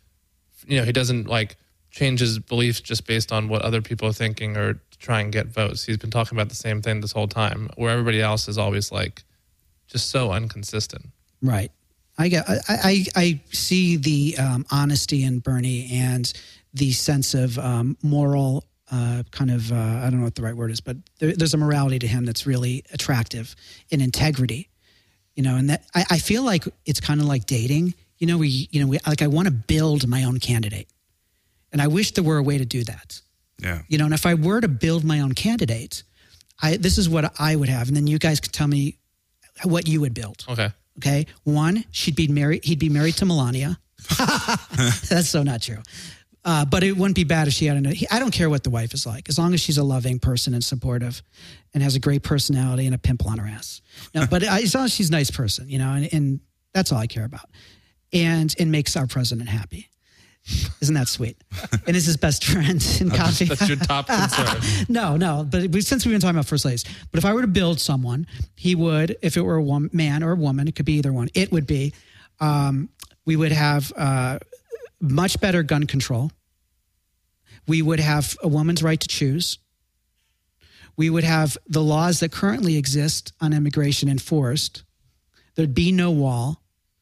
You know, he doesn't like change his beliefs just based on what other people are thinking or to try and get votes. He's been talking about the same thing this whole time, where everybody else is always like just so inconsistent. Right. I get. I I, I see the um, honesty in Bernie and the sense of um, moral uh, kind of. Uh, I don't know what the right word is, but there, there's a morality to him that's really attractive, and integrity. You know, and that I, I feel like it's kind of like dating. You know, we you know we like I want to build my own candidate, and I wish there were a way to do that. Yeah. You know, and if I were to build my own candidate, I this is what I would have, and then you guys can tell me what you would build. Okay. Okay. One, she'd be married. He'd be married to Melania. That's so not true. Uh, but it wouldn't be bad if she had a. I don't care what the wife is like, as long as she's a loving person and supportive, and has a great personality and a pimple on her ass. No, but as long as she's a nice person, you know, and, and that's all I care about, and and makes our president happy. Isn't that sweet? And is his best friend in coffee. That's your top concern. no, no. But we, since we've been talking about first ladies, but if I were to build someone, he would, if it were a woman, man or a woman, it could be either one. It would be, um, we would have uh, much better gun control. We would have a woman's right to choose. We would have the laws that currently exist on immigration enforced. There'd be no wall.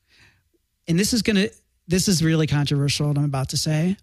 And this is going to, this is really controversial what I'm about to say,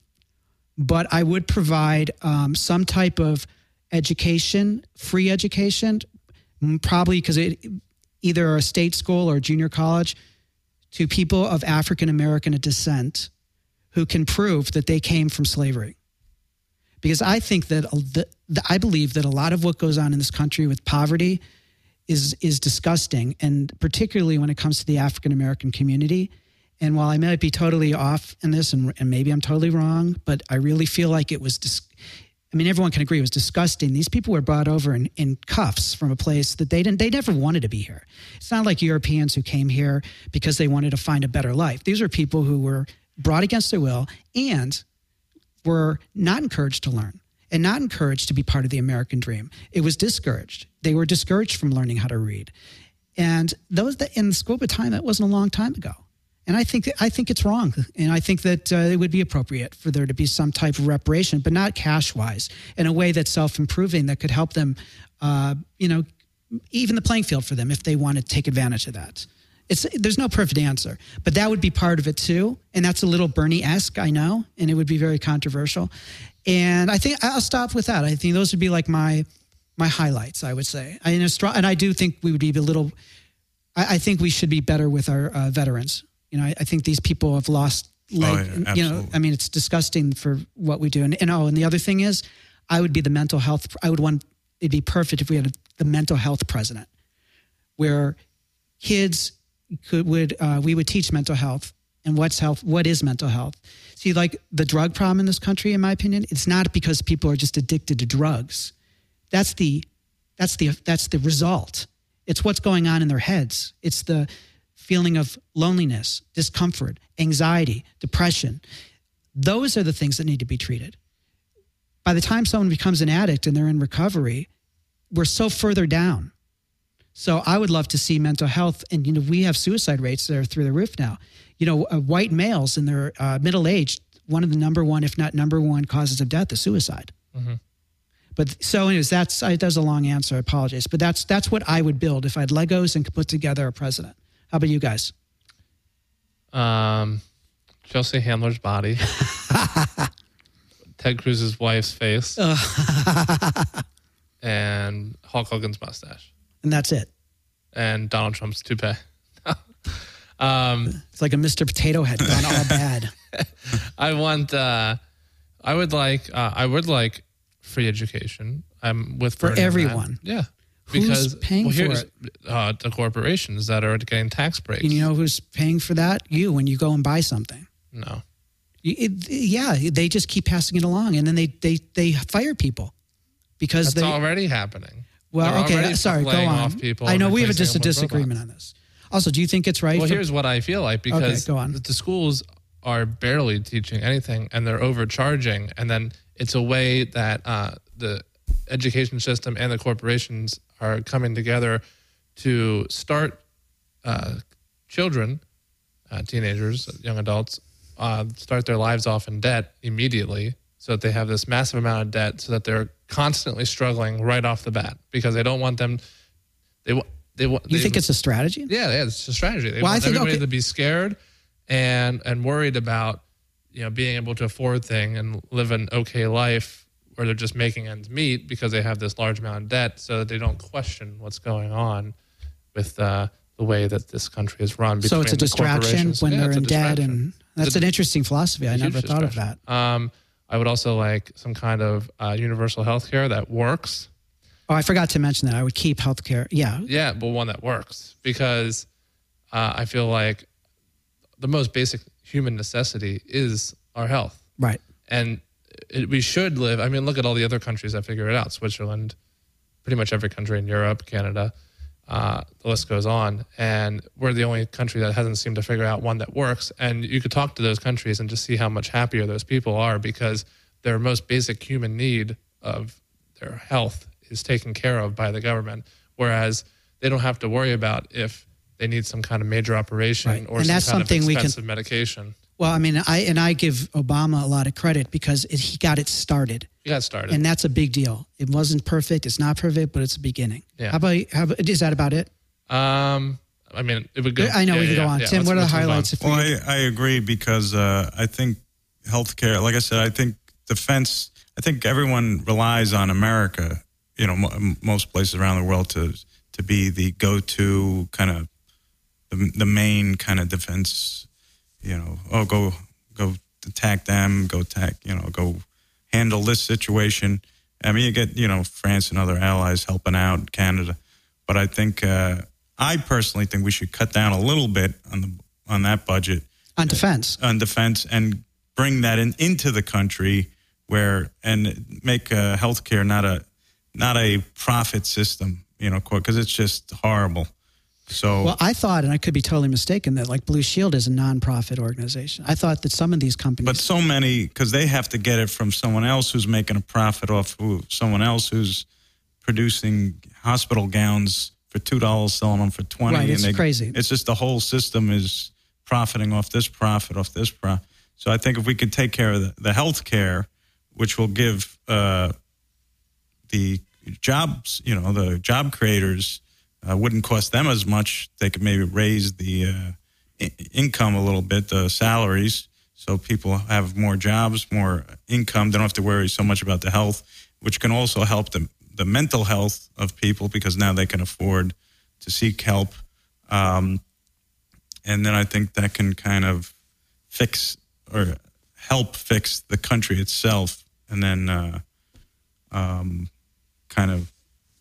but I would provide um, some type of education, free education, probably because it either a state school or a junior college, to people of African American descent who can prove that they came from slavery. Because I think that the, the, I believe that a lot of what goes on in this country with poverty is is disgusting, and particularly when it comes to the African American community. And while I might be totally off in this, and, and maybe I'm totally wrong, but I really feel like it was, dis- I mean, everyone can agree it was disgusting. These people were brought over in, in cuffs from a place that they didn't, they never wanted to be here. It's not like Europeans who came here because they wanted to find a better life. These are people who were brought against their will and were not encouraged to learn and not encouraged to be part of the American dream. It was discouraged. They were discouraged from learning how to read. And those that in the scope of time, that wasn't a long time ago. And I think I think it's wrong, and I think that uh, it would be appropriate for there to be some type of reparation, but not cash-wise, in a way that's self-improving that could help them, uh, you know, even the playing field for them if they want to take advantage of that. It's there's no perfect answer, but that would be part of it too, and that's a little Bernie-esque, I know, and it would be very controversial. And I think I'll stop with that. I think those would be like my my highlights. I would say, I, and I do think we would be a little. I, I think we should be better with our uh, veterans. You know, I, I think these people have lost leg. Oh, yeah, you know, I mean, it's disgusting for what we do. And, and oh, and the other thing is, I would be the mental health. I would want it'd be perfect if we had a, the mental health president, where kids could would uh, we would teach mental health and what's health, what is mental health. See, like the drug problem in this country, in my opinion, it's not because people are just addicted to drugs. That's the that's the that's the result. It's what's going on in their heads. It's the feeling of loneliness, discomfort, anxiety, depression. Those are the things that need to be treated. By the time someone becomes an addict and they're in recovery, we're so further down. So I would love to see mental health, and you know, we have suicide rates that are through the roof now. You know, uh, white males in their uh, middle age, one of the number one, if not number one, causes of death is suicide. Mm-hmm. But so, anyways, that's I, that was a long answer. I apologize, but that's that's what I would build if I had Legos and could put together a president. How about you guys? Um, Chelsea Handler's body, Ted Cruz's wife's face, and Hulk Hogan's mustache, and that's it. And Donald Trump's toupee. um, it's like a Mister Potato Head gone all bad. I want. Uh, I would like. Uh, I would like free education. I'm with for Bernie everyone. Yeah. Who's because paying well, for here's, it? Uh, the corporations that are getting tax breaks. And you know who's paying for that? You, when you go and buy something. No. You, it, yeah, they just keep passing it along, and then they they, they fire people because That's they already happening. Well, They're okay, sorry, go on. Off people I know we have a, just just a disagreement on this. Also, do you think it's right? Well, for, here's what I feel like, because okay, go on. the schools are barely teaching anything, and they're overcharging, and then it's a way that uh, the education system and the corporations are coming together to start uh, children, uh, teenagers, young adults, uh, start their lives off in debt immediately, so that they have this massive amount of debt, so that they're constantly struggling right off the bat, because they don't want them. They want. They want. You they, think it's a strategy? Yeah, yeah, it's a strategy. They well, want I think, everybody okay. to be scared and and worried about, you know, being able to afford things and live an okay life, where they're just making ends meet because they have this large amount of debt, so that they don't question what's going on with uh, the way that this country is run. So it's a distraction when yeah, they're in debt, and that's a, an interesting philosophy. I never thought of that. Um, I would also like some kind of uh, universal health care that works. Oh, I forgot to mention that. I would keep healthcare. Yeah. Yeah, but one that works, because uh, I feel like the most basic human necessity is our health. Right. And it, we should live. I mean, look at all the other countries that figure it out. Switzerland, pretty much every country in Europe, Canada, uh, the list goes on. And we're the only country that hasn't seemed to figure out one that works. And you could talk to those countries and just see how much happier those people are, because their most basic human need of their health is taken care of by the government. Whereas they don't have to worry about if they need some kind of major operation Right. or And some that's kind something of we can- expensive medication. Well, I mean, I and I give Obama a lot of credit because it, he got it started. You got started. And that's a big deal. It wasn't perfect. It's not perfect, but it's a beginning. Yeah. How about, how about, is that about it? um, I mean, it would go. I know yeah, we can yeah, go on. yeah. Tim, Let's- what are the let's move on. highlights? If Well, we, I, I agree because uh, I think healthcare, like I said, I think defense, I think everyone relies on America, you know, m- most places around the world to to be the go-to kind of, the, the main kind of defense, you know, oh, go go attack them, go attack, you know, go handle this situation. I mean, you get, you know, France and other allies helping out, Canada. But I think, uh, I personally think we should cut down a little bit on the on that budget. on defense. On defense and bring that in into the country where, and make uh, healthcare not a, not a profit system, you know, because it's just horrible. So, Well, I thought, and I could be totally mistaken, that like Blue Shield is a nonprofit organization. I thought that some of these companies. but so many, because they have to get it from someone else who's making a profit off who, someone else who's producing hospital gowns for two dollars, selling them for twenty. Right, and it's they, crazy. It's just the whole system is profiting off this profit, off this profit. So I think if we could take care of the, the health care, which will give uh, the jobs, you know, the job creators, uh, wouldn't cost them as much. They could maybe raise the uh, I- income a little bit, the salaries, so people have more jobs, more income. They don't have to worry so much about the health, which can also help the, the mental health of people because now they can afford to seek help. Um, and then I think that can kind of fix or help fix the country itself. And then uh, um, kind of,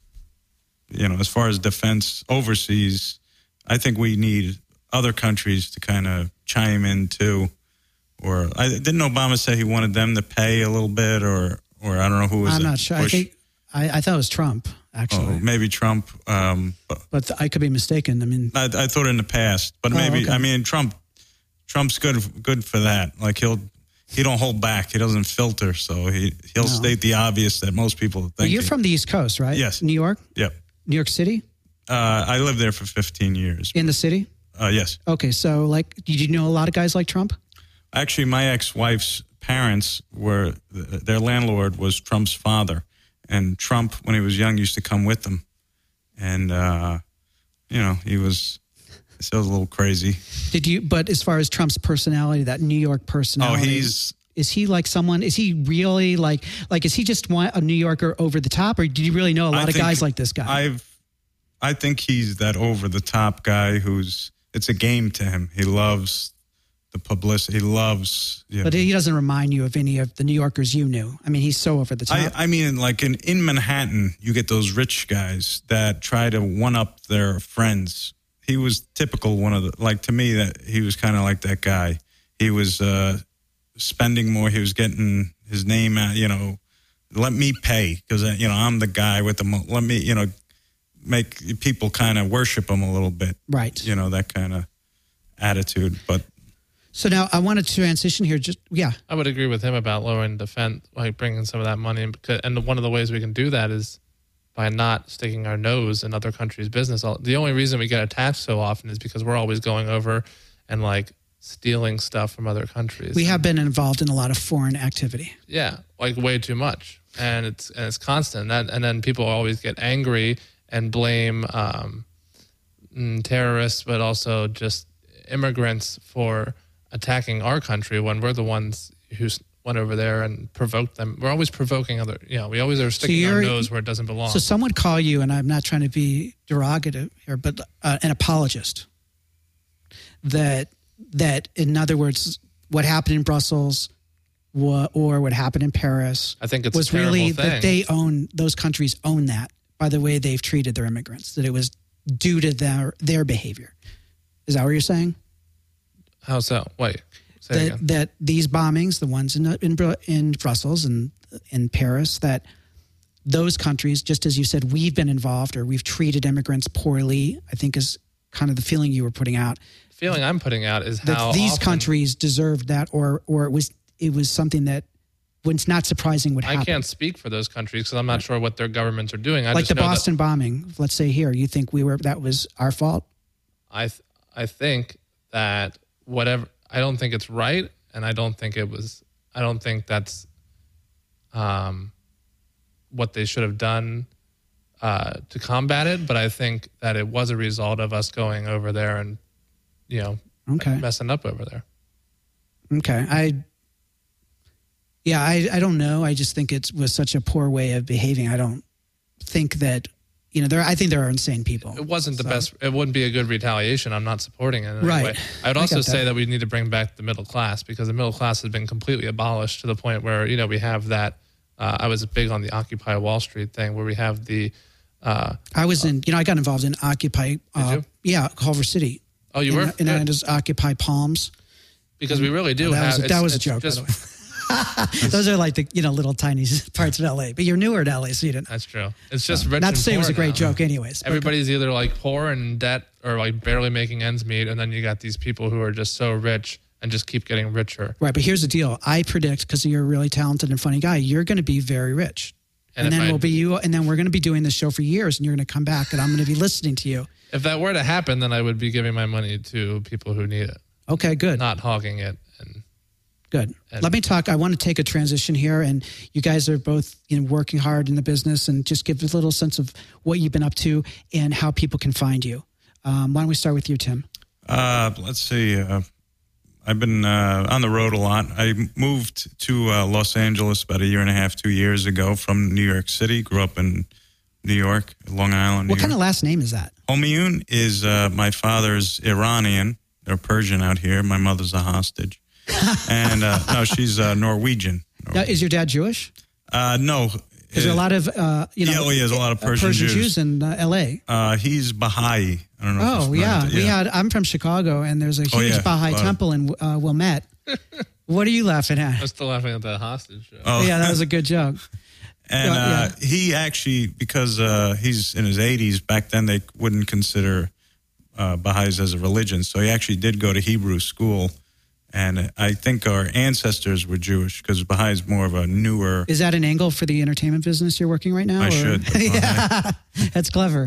you know, as far as defense overseas, I think we need other countries to kind of chime in too. Or I didn't Obama say he wanted them to pay a little bit, or or I don't know who was I'm it? not sure. I Bush? think I, I thought it was Trump, actually. Oh, maybe Trump. Um, but But th- I could be mistaken. I mean, I, I thought in the past, but Oh, maybe okay. I mean Trump. Trump's good good for that. Like he'll he don't hold back. He doesn't filter. So he he'll No. state the obvious that most people think. well, you're from the East Coast, right? Yes. New York? Yep. New York City? Uh, I lived there for fifteen years. In the city? Uh, yes. Okay, so like, did you know a lot of guys like Trump? Actually, my ex-wife's parents were, their landlord was Trump's father. And Trump, when he was young, used to come with them. And, uh, you know, he was, so it was a little crazy. Did you? But as far as Trump's personality, that New York Oh, personality, he's, is he like someone? Is he really like like? Is he just one, a New Yorker over the top, or do you really know a lot I of think guys like this guy? I've, I think he's that over-the-top guy who's, it's a game to him. He loves the publicity. He loves, you but know. he doesn't remind you of any of the New Yorkers you knew. I mean, he's so over the top. I, I mean, like in, in Manhattan, you get those rich guys that try to one-up their friends. He was typical one of the, like to me, that he was kind of like that guy. He was uh, spending more. He was getting his name out, you know, let me pay because, you know, I'm the guy with the, mo- let me, you know, make people kind of worship him a little bit. right. You know, that kind of attitude. But So now I want to transition here. Just yeah, I would agree with him about lowering defense, like bringing some of that money in. Because, and one of the ways we can do that is by not sticking our nose in other countries' business. The only reason we get attacked so often is because we're always going over and like stealing stuff from other countries. we have been involved in a lot of foreign activity. Yeah, like way too much, and it's and it's constant. And, that, and then people always get angry and blame um, mm, terrorists, but also just immigrants for attacking our country when we're the ones who s- went over there and provoked them. We're always provoking other. You know, we always are sticking our you're- nose where it doesn't belong. So some would call you, and I'm not trying to be derogative here, but uh, an apologist. That that in other words, what happened in Brussels, wha- or what happened in Paris, I think it's was a terrible really thing. that they own those countries own that by the way they've treated their immigrants, that it was due to their, their behavior. Is that what you're saying? How's that? Wait, say it That, again. that these bombings, the ones in, in, Bru- in Brussels and in Paris, that those countries, just as you said, we've been involved or we've treated immigrants poorly, I think is kind of the feeling you were putting out. The feeling I'm putting out is That how these often- countries deserved that, or or it was it was something that was not surprising would happen. I can't speak for those countries because I'm not sure what their governments are doing. I like just the know that Boston bombing, let's say here, you think we were that was our fault? I th- I think that whatever I don't think it's right, and I don't think it was. I don't think that's um, what they should have done uh, to combat it. But I think that it was a result of us going over there and you know Okay. messing up over there. Okay. I, yeah, I, I don't know. I just think it was such a poor way of behaving. I don't think that, you know, there, I think there are insane people. It wasn't the So- best. It wouldn't be a good retaliation. I'm not supporting it in any Right. way. I would I also got say that. that we need to bring back the middle class because the middle class has been completely abolished to the point where, you know, we have that. Uh, I was big on the Occupy Wall Street thing where we have the. Uh, I was in, you know, I got involved in Occupy. Uh, you? Yeah, Culver City. oh, you and, were? And I Good. just Occupy Palms. Because we really do that have. was, it's- that was a it's joke, just- by the way. Those are like the, you know, little tiny parts of L A. But you're newer in L A, so you didn't. That's true. It's just rich Not and to say it was poor a great now. joke anyways. but- Everybody's either like poor and in debt or like barely making ends meet, and then you got these people who are just so rich and just keep getting richer. Right, but here's the deal. I predict, because you're a really talented and funny guy, you're going to be very rich. And And, if then I- we'll be you, and then we're going to be doing this show for years, and you're going to come back, and I'm going to be listening to you. If that were to happen, then I would be giving my money to people who need it, Okay, good. not hogging it. And Good. And- Let me talk. I want to take a transition here, and you guys are both you know, working hard in the business, and just give a little sense of what you've been up to and how people can find you. Um, why don't we start with you, Tim? Uh, let's see. Uh, I've been uh, on the road a lot. I moved to uh, Los Angeles about a year and a half, two years ago from New York City. Grew up in New York, Long Island, New What kind York. of last name is that? Homiyoun is uh, my father's Iranian. They're Persian out here. My mother's a hostage. and uh, no, she's uh, Norwegian. Now, is your dad Jewish? Uh, no. Is there a lot of uh, you know? Yeah, oh, yeah, there's a lot of uh, Persian Jews. Jews in uh, L A. Uh, he's Baha'i. I don't know. if Oh you're yeah, familiar with we it. had. I'm from Chicago, and there's a huge Oh, yeah. Baha'i Wow. temple in uh, Wilmette. What are you laughing I'm at? still laughing at that hostage joke. Oh. Yeah, that was a good joke. And Yeah, uh, he actually, because uh, he's in his eighties, back then they wouldn't consider uh, Baha'is as a religion. So he actually did go to Hebrew school. And I think our ancestors were Jewish because Baha'i is more of a newer. Is that an angle for the entertainment business you're working right now? I or- should. yeah, that's clever.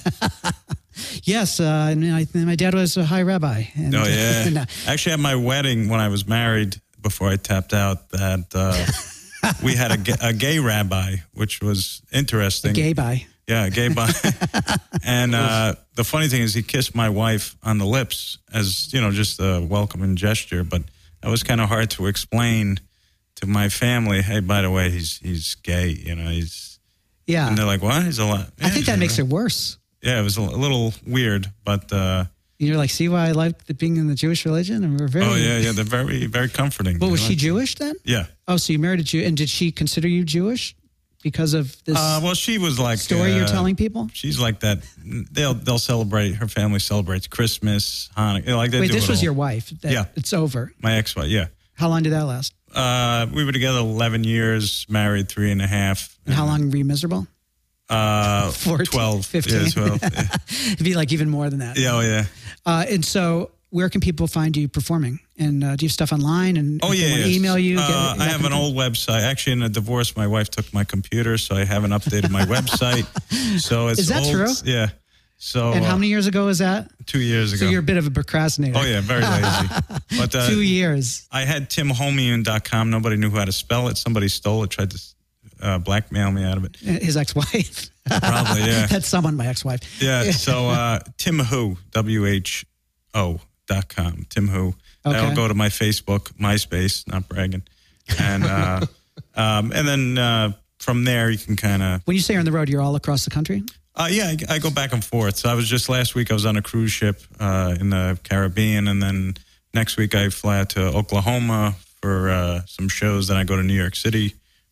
Yes, uh, and I, my dad was a high rabbi. And, Oh, yeah. and, uh, Actually, at my wedding, when I was married, before I tapped out, that uh, we had a, ga- a gay rabbi, which was interesting. gay by. Yeah, gay bi. And uh, the funny thing is, he kissed my wife on the lips as, you know, just a welcoming gesture. But that was kind of hard to explain to my family. Hey, by the way, he's he's gay. You know, he's. Yeah. And they're like, what? He's a lot. I think that makes it worse. Yeah, it was a, a little weird, but. Uh, You're like, see why I like the, being in the Jewish religion? And we're very. oh yeah, yeah, they're very very comforting. But was They she like- Jewish then? Yeah. Oh, so you married a Jew, and did she consider you Jewish because of this Uh, well, she was like story you're uh, telling people? She's like that. They'll they'll celebrate. Her family celebrates Christmas, Hanukkah. You know, like they Wait, do this it was all. your wife. That Yeah. It's over. My ex-wife. Yeah. How long did that last? Uh, we were together eleven years, married three and a half. And how long were you miserable? Uh, fourteen, twelve. fifteen. Yeah, twelve. Yeah, It'd be like even more than that. yeah, oh, yeah. Uh, and so, where can people find you performing? And uh, do you have stuff online? And Oh, if they yeah. want to yes. email you? Uh, get- I that have kind an of old website. Actually, in a divorce, my wife took my computer, so I haven't updated my website. So it's Is that old. true? Yeah. So thing? And how uh, many years ago was that? two years ago. So you're a bit of a procrastinator. oh, yeah, very lazy. But uh, Two years. I had tim homiyoun dot com. Nobody knew how to spell it. Somebody stole it, tried to uh, blackmail me out of it. His ex-wife. Probably, yeah. That's someone, my ex-wife. Yeah, so uh, Tim Who, W H O dot com, Tim Who. That'll Okay. go to my Facebook, MySpace, not bragging. And uh, um, and then uh, from there, you can kind of, When you say you're on the road, you're all across the country? uh, yeah, I, I go back and forth. So I was just last week, I was on a cruise ship uh, in the Caribbean. And then next week, I fly out to Oklahoma for uh, some shows. Then I go to New York City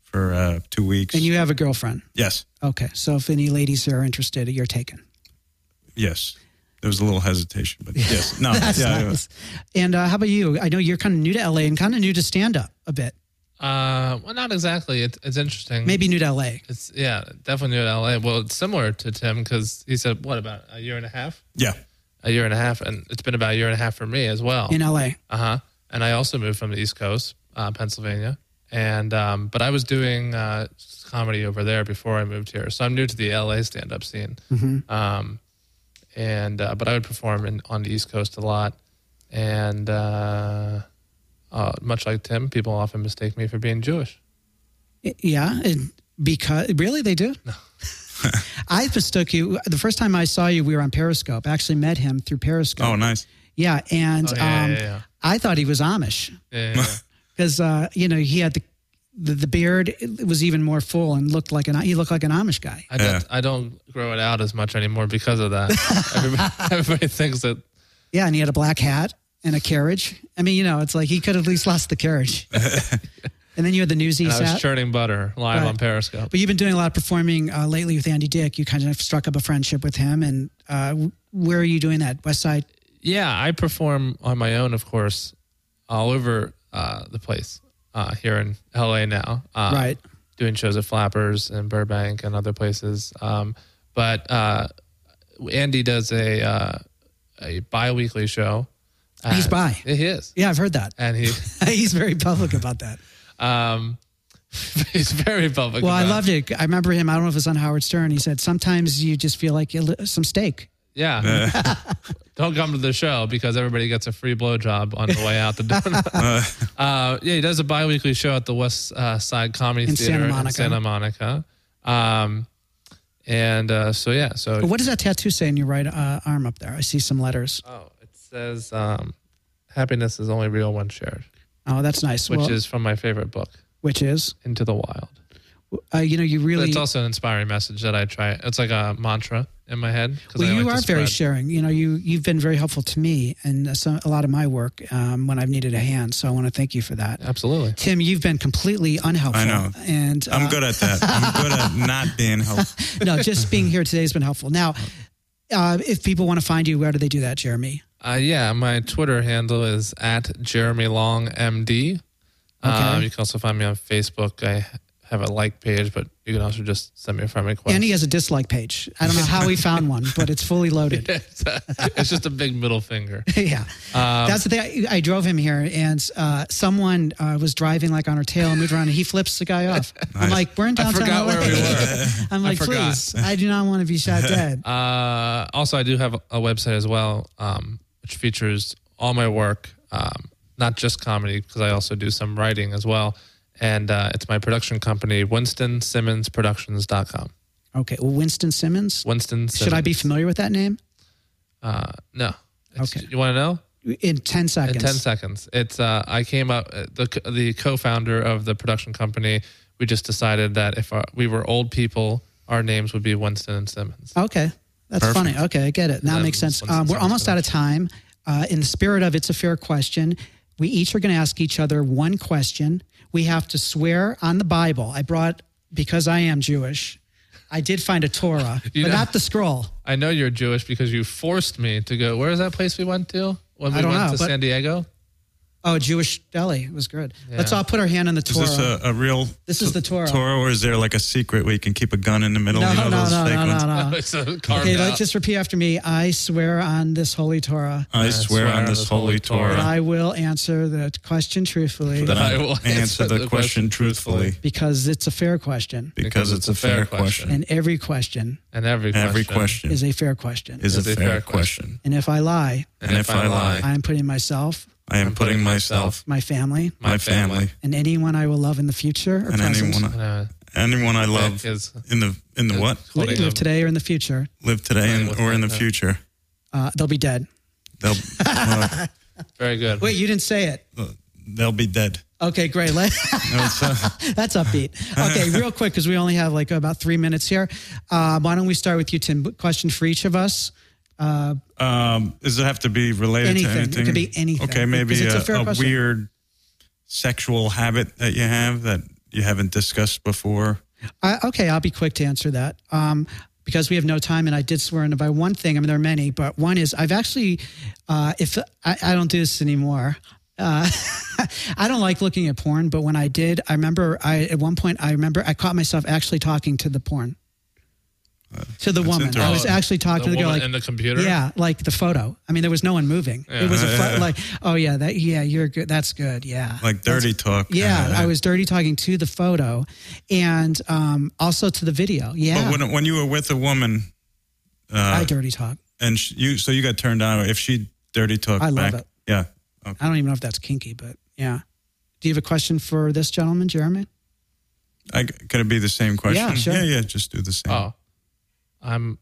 for uh, two weeks. And you have a girlfriend? Yes. Okay. So if any ladies are interested, you're taken. Yes. There was a little hesitation, but yes. No. That's yeah, nice. And uh, how about you? I know you're kind of new to L A and kind of new to stand-up a bit. Uh, well, not exactly. It's, it's interesting. Maybe new to L A. It's yeah, definitely new to L A. Well, it's similar to Tim because he said what about a year and a half? Yeah. A year and a half, and it's been about a year and a half for me as well. In L A. Uh huh. And I also moved from the East Coast, uh, Pennsylvania, and um, but I was doing uh, comedy over there before I moved here, so I'm new to the L A stand-up scene. Mm-hmm. Um, and uh, but I would perform in, on the East Coast a lot, and uh, uh, much like Tim, people often mistake me for being Jewish. Yeah, and because really they do. No. I mistook you. The first time I saw you, we were on Periscope. I actually met him through Periscope. Oh, nice. Yeah, and Oh, yeah, um, yeah, yeah. I thought he was Amish Yeah, yeah, yeah. because uh, you know he had the, the the beard was even more full and looked like an he looked like an Amish guy. I don't, Yeah. I don't grow it out as much anymore because of that. everybody, everybody thinks that. Yeah, and he had a black hat and a carriage. I mean, you know, it's like he could have at least lost the carriage. And then you had the Newsies And I was hat. churning butter live Right. on Periscope. But you've been doing a lot of performing uh, lately with Andy Dick. You kind of struck up a friendship with him. And uh, where are you doing that? West Side? Yeah, I perform on my own, of course, all over uh, the place uh, here in L A now. Uh, Right. Doing shows at Flappers and Burbank and other places. Um, but uh, Andy does a uh, a bi-weekly show. He's And- bi. He is. Yeah, I've heard that. And he He's very public about that. um, he's very public. Well, I about it. loved it. I remember him. I don't know if it was on Howard Stern. He said, sometimes you just feel like you li- some steak. Yeah. Don't come to the show because everybody gets a free blowjob on the way out the door. uh, yeah, he does a bi-weekly show at the West uh, Side Comedy In Theater Santa in Monica. Santa Monica. Um, and uh, so, yeah. So, What does that tattoo say in your right uh, arm up there? I see some letters. oh, it says um, happiness is only real when shared, Oh, that's nice. which Well, is from my favorite book, which is, Into the Wild. uh, you know, you really. It's also an inspiring message that I try. It's like a mantra in my head. 'cause Well, I you like to are very spread. sharing. You know, you you've been very helpful to me and uh, some, a lot of my work um, when I've needed a hand. So I want to thank you for that. Absolutely. Tim, you've been completely unhelpful. I know. And uh, I'm good at that. I'm good at not being helpful. no, just being here today has been helpful. Now, uh, if people want to find you, where do they do that, Jeremy? Uh, yeah, my Twitter handle is at Jeremy Long M D. Okay. Um, you can also find me on Facebook. I have a like page, but you can also just send me a friend request. And he has a dislike page. I don't know how he found one, but it's fully loaded. it's, a- it's just a big middle finger. yeah. Um, That's the thing. I, I drove him here, and uh, someone uh, was driving like on her tail and moved around, and he flips the guy off. I'm Nice. like, we're in I downtown forgot L A. where we were. I'm like, forgot. please, I do not want to be shot dead. Uh, also, I do have a website as well, um, which features all my work, um, not just comedy, because I also do some writing as well. And uh, it's my production company, Winston Simmons Productions dot com. Okay. Well, Winston Simmons. Winston Simmons. Should I be familiar with that name? Uh, no. It's- Okay. You want to know? In ten seconds. In ten seconds. It's uh, I came up the the co-founder of the production company. We just decided that if our, we were old people, our names would be Winston and Simmons. Okay. That's Perfect. funny. Okay, I get it. Now it Then makes sense. Winston Um, we're Simmons almost out of time. Uh, in the spirit of It's a Fair Question, we each are going to ask each other one question. We have to swear on the Bible. I brought, because I am Jewish, I did find a Torah, You but know- not the scroll. I know you're Jewish because you forced me to go. Where is that place we went to when we I don't went know, to but- San Diego? Oh, Jewish deli. It was good. Let's Yeah. all put our hand on the Is Torah. this a, a real This is the Torah. Torah, or is there like a secret where you can keep a gun in the middle? no, you know, no, those no, fake no, ones? no, no. It's a carved Okay, out. let's just repeat after me. I swear on this holy Torah I swear on this holy Torah that I will answer the question truthfully that I I will will answer the question truthfully because it's a fair question. because it's a fair question. And every question and every question, Every question is a fair question. is a is a fair fair question. And if I lie, And if I lie, I am putting myself, I am putting myself, my family, my family, and anyone I will love in the future or and present, anyone Uh, anyone I love is in the in the what holding live a- today or in the future, live today and, or in the future. uh, they'll be dead. They'll uh, Very good. Wait, you didn't say it. they'll be dead. Okay, great. Let- No, it's, uh, That's upbeat. Okay, real quick, because we only have like about three minutes here. Uh, why don't we start with you, Tim? Question for each of us. Uh, um, does it have to be related Anything. to It anything? could be anything. Okay, maybe Because it's a a, fair a question. weird sexual habit that you have that you haven't discussed before? I, okay, I'll be quick to answer that. Um, because we have no time, and I did swear in by one thing. I mean, there are many, but one is I've actually, uh, if I, I don't do this anymore. Uh, I don't like looking at porn, but when I did, I remember I at one point I remember I caught myself actually talking to the porn. Uh, to the woman. I was actually talking the to the girl woman like in the computer. Yeah, like the photo. I mean, there was no one moving. Yeah. It was a Uh, fo- yeah. like, oh yeah, that yeah, you're good. That's good. Yeah, Like dirty That's, talk. Yeah, Uh, I was dirty talking to the photo, and um, also to the video. Yeah, But when when you were with a woman, uh, I dirty talk. and she, you so you got turned on. If she dirty talked I love back, it. yeah. I don't even know if that's kinky, but yeah. Do you have a question for this gentleman, Jeremy? I, could it be the same question? Yeah, sure. Yeah, yeah. Just do the same. Oh, I'm.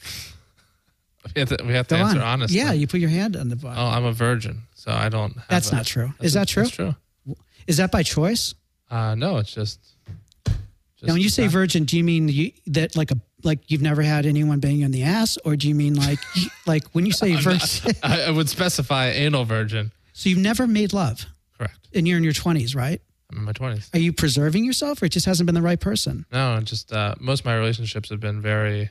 we have to, we have to Go answer on. honestly. Yeah, you put your hand on the button. Oh, I'm a virgin, so I don't. Have That's a- not true. that's Is that a- true? That's true. Is that by choice? Uh, no, it's just. just Now, when you say that. virgin, do you mean you, that like a like you've never had anyone bang you in the ass, or do you mean like like when you say virgin? I, I would specify anal virgin. So you've never made love, Correct. and you're in your twenties, right? I'm in my twenties. Are you preserving yourself, or it just hasn't been the right person? No, just uh, most of my relationships have been very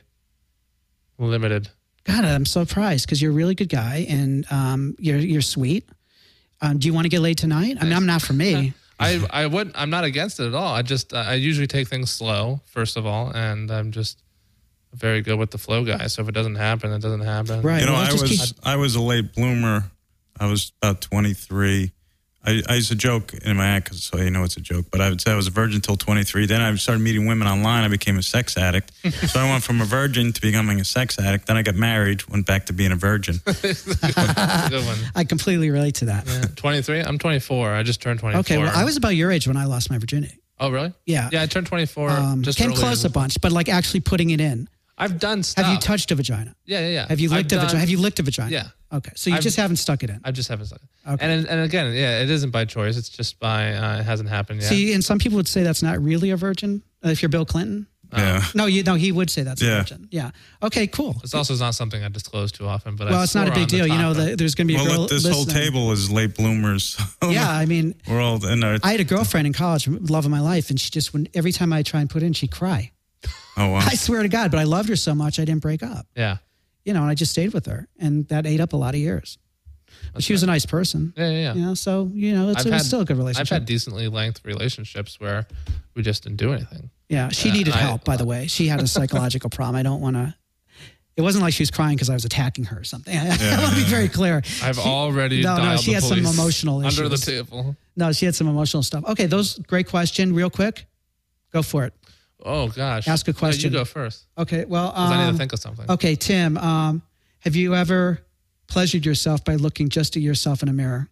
limited. God, I'm so surprised because you're a really good guy and um, you're you're sweet. Um, do you want to get laid tonight? I mean, I'm not for me. I I would I'm not against it at all. I just uh, I usually take things slow first of all, and I'm just very good with the flow guy. So if it doesn't happen, it doesn't happen. Right. You know, well, I just was keep- I was a late bloomer. I was about twenty-three. I, I used to joke in my act, so you know it's a joke, but I would say I was a virgin until twenty-three. Then I started meeting women online. I became a sex addict. So I went from a virgin to becoming a sex addict. Then I got married, went back to being a virgin. That's a good one. I completely relate to that. Yeah. twenty-three? I'm twenty-four. I just turned twenty-four. Okay, well, I was about your age when I lost my virginity. Oh, really? Yeah. Yeah, I turned twenty-four. Um, just came earlier close than- a bunch, but like actually putting it in. I've done stuff. Have you touched a vagina? Yeah, yeah, yeah. Have you I've licked a done- vagina? Have you licked a vagina? Yeah. Okay, so you I've- just haven't stuck it in. I just haven't stuck it. Okay. And and again, yeah, it isn't by choice. It's just by uh, it hasn't happened yet. See, and some people would say that's not really a virgin. Uh, if you're Bill Clinton, Yeah. no, you no, he would say that's a Yeah. virgin. Yeah. Okay, cool. It's also not something I disclose too often. But Well, I it's not a swore big on the deal. You know, top the, there's going to be a Well, girl look, this whole listening. table is late bloomers. Yeah, I mean, We're all in our. I had a girlfriend in college, love of my life, and she just when every time I try and put in, she'd cry. Oh, wow. I swear to God, but I loved her so much I didn't break up. Yeah. You know, and I just stayed with her, and that ate up a lot of years. But she was a nice person. Yeah, yeah, yeah. You know, so you know, it's, I've it was had- still a good I've relationship. had decently length relationships where we just didn't do anything. Yeah, she Yeah, needed I- help, by the way. She had a psychological problem. I don't want to. It wasn't like she was crying because I was attacking her or something. I want to be very clear. I've She- already No, no, dialed she the had some police emotional under the issues. table. No, she had some emotional stuff. Okay, those great question. Real quick, go for it. Oh gosh. Ask a No, question. you go first. Okay, well, 'Cause I need um, to think of something. okay, Tim, um, have you ever pleasured yourself by looking just at yourself in a mirror?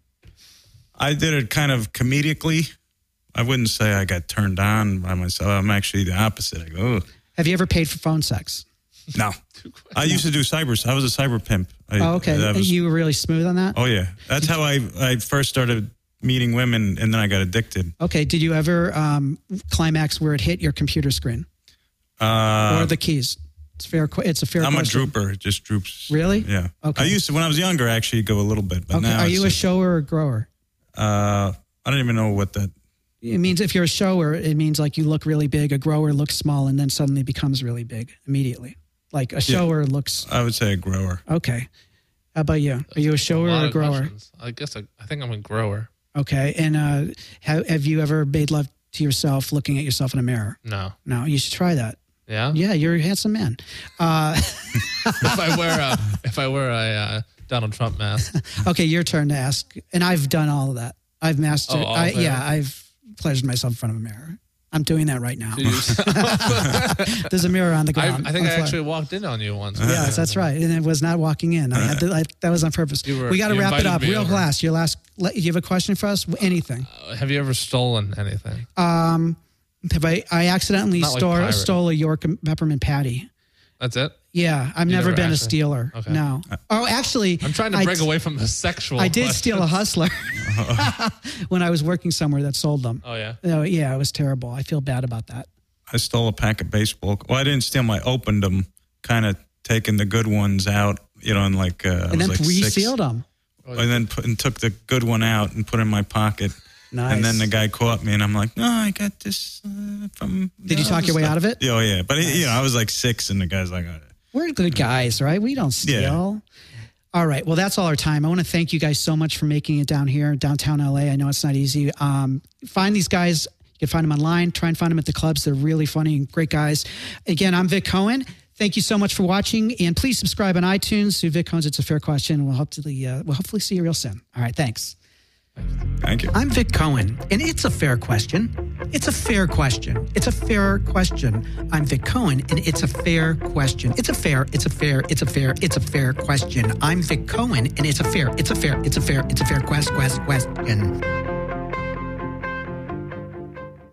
I did it kind of comedically. I wouldn't say I got turned on by myself. I'm actually the opposite. I go, "Ugh." Have you ever paid for phone sex? No. I used to do cyber. I was a cyber pimp. I, Oh, okay. that was- You were really smooth on that? oh, yeah. That's how I, I first started meeting women, and then I got addicted. Okay. Did you ever um, climax where it hit your computer screen Uh, or the keys? It's fair. que- It's a fair I'm a question. drooper. It just droops. Really? Yeah. Okay. I used to, when I was younger, actually go a little bit. But Okay. now Are it's you a just- shower or a grower? Uh, I don't even know what that. It means if you're a shower, it means like you look really big. A grower looks small and then suddenly becomes really big immediately. Like a shower looks I would say a grower. okay. How about you? Are you a shower lot or a of grower? questions. I guess I, I think I'm a grower. Okay. And uh, have, have you ever made love to yourself looking at yourself in a mirror? No. No, you should try that. Yeah. Yeah, you're a handsome man. Uh, if I wear a if I wear a uh, Donald Trump mask. okay, your turn to ask. And I've done all of that. I've mastered. Oh, all I, of it? yeah, I've pleasured myself in front of a mirror. I'm doing that right now. I, There's a mirror on the ground. I think on I the actually walked in on you once. Yes, that's right. And it was not walking in. I had to, I, that was on purpose. You were- we got to you wrap it invited up me real over. fast. Your last, let- you have a question for us? Anything. Uh, have you ever stolen anything? Um, have I, I accidentally Not like store, pirate. stole a York peppermint patty. That's it. Yeah, I've You never, never been a actually- stealer. Okay. No. Oh, actually, I'm trying to I break t- away from the sexual. I did question. steal a hustler when I was working somewhere that sold them. Oh yeah. Oh, yeah, it was terrible. I feel bad about that. I stole a pack of baseball. Well, I didn't steal them. I opened them, kind of taking the good ones out, you know, and like, uh, I And was then like resealed six, them. and then put, and took the good one out and put it in my pocket. Nice. And then the guy caught me, and I'm like, no, I got this uh, from... Did you talk your way out of it? Oh, yeah. But, nice. You know, I was like six, and the guy's like... Oh, we're good guys, right? We don't steal. Yeah. All right. Well, that's all our time. I want to thank you guys so much for making it down here in downtown L A. I know it's not easy. Um, find these guys. You can find them online. Try and find them at the clubs. They're really funny and great guys. Again, I'm Vic Cohen. Thank you so much for watching. And please subscribe on iTunes to Vic Cohen's It's a Fair Question. We'll hopefully, uh, we'll hopefully see you real soon. All right. Thanks. Thank you. I'm Vic Cohen, and it's a fair question. It's a fair question. It's a fair question. I'm Vic Cohen, and it's a fair question. It's a fair, it's a fair, it's a fair, it's a fair question. I'm Vic Cohen, and it's a fair, it's a fair, it's a fair, it's a fair quest, quest, question.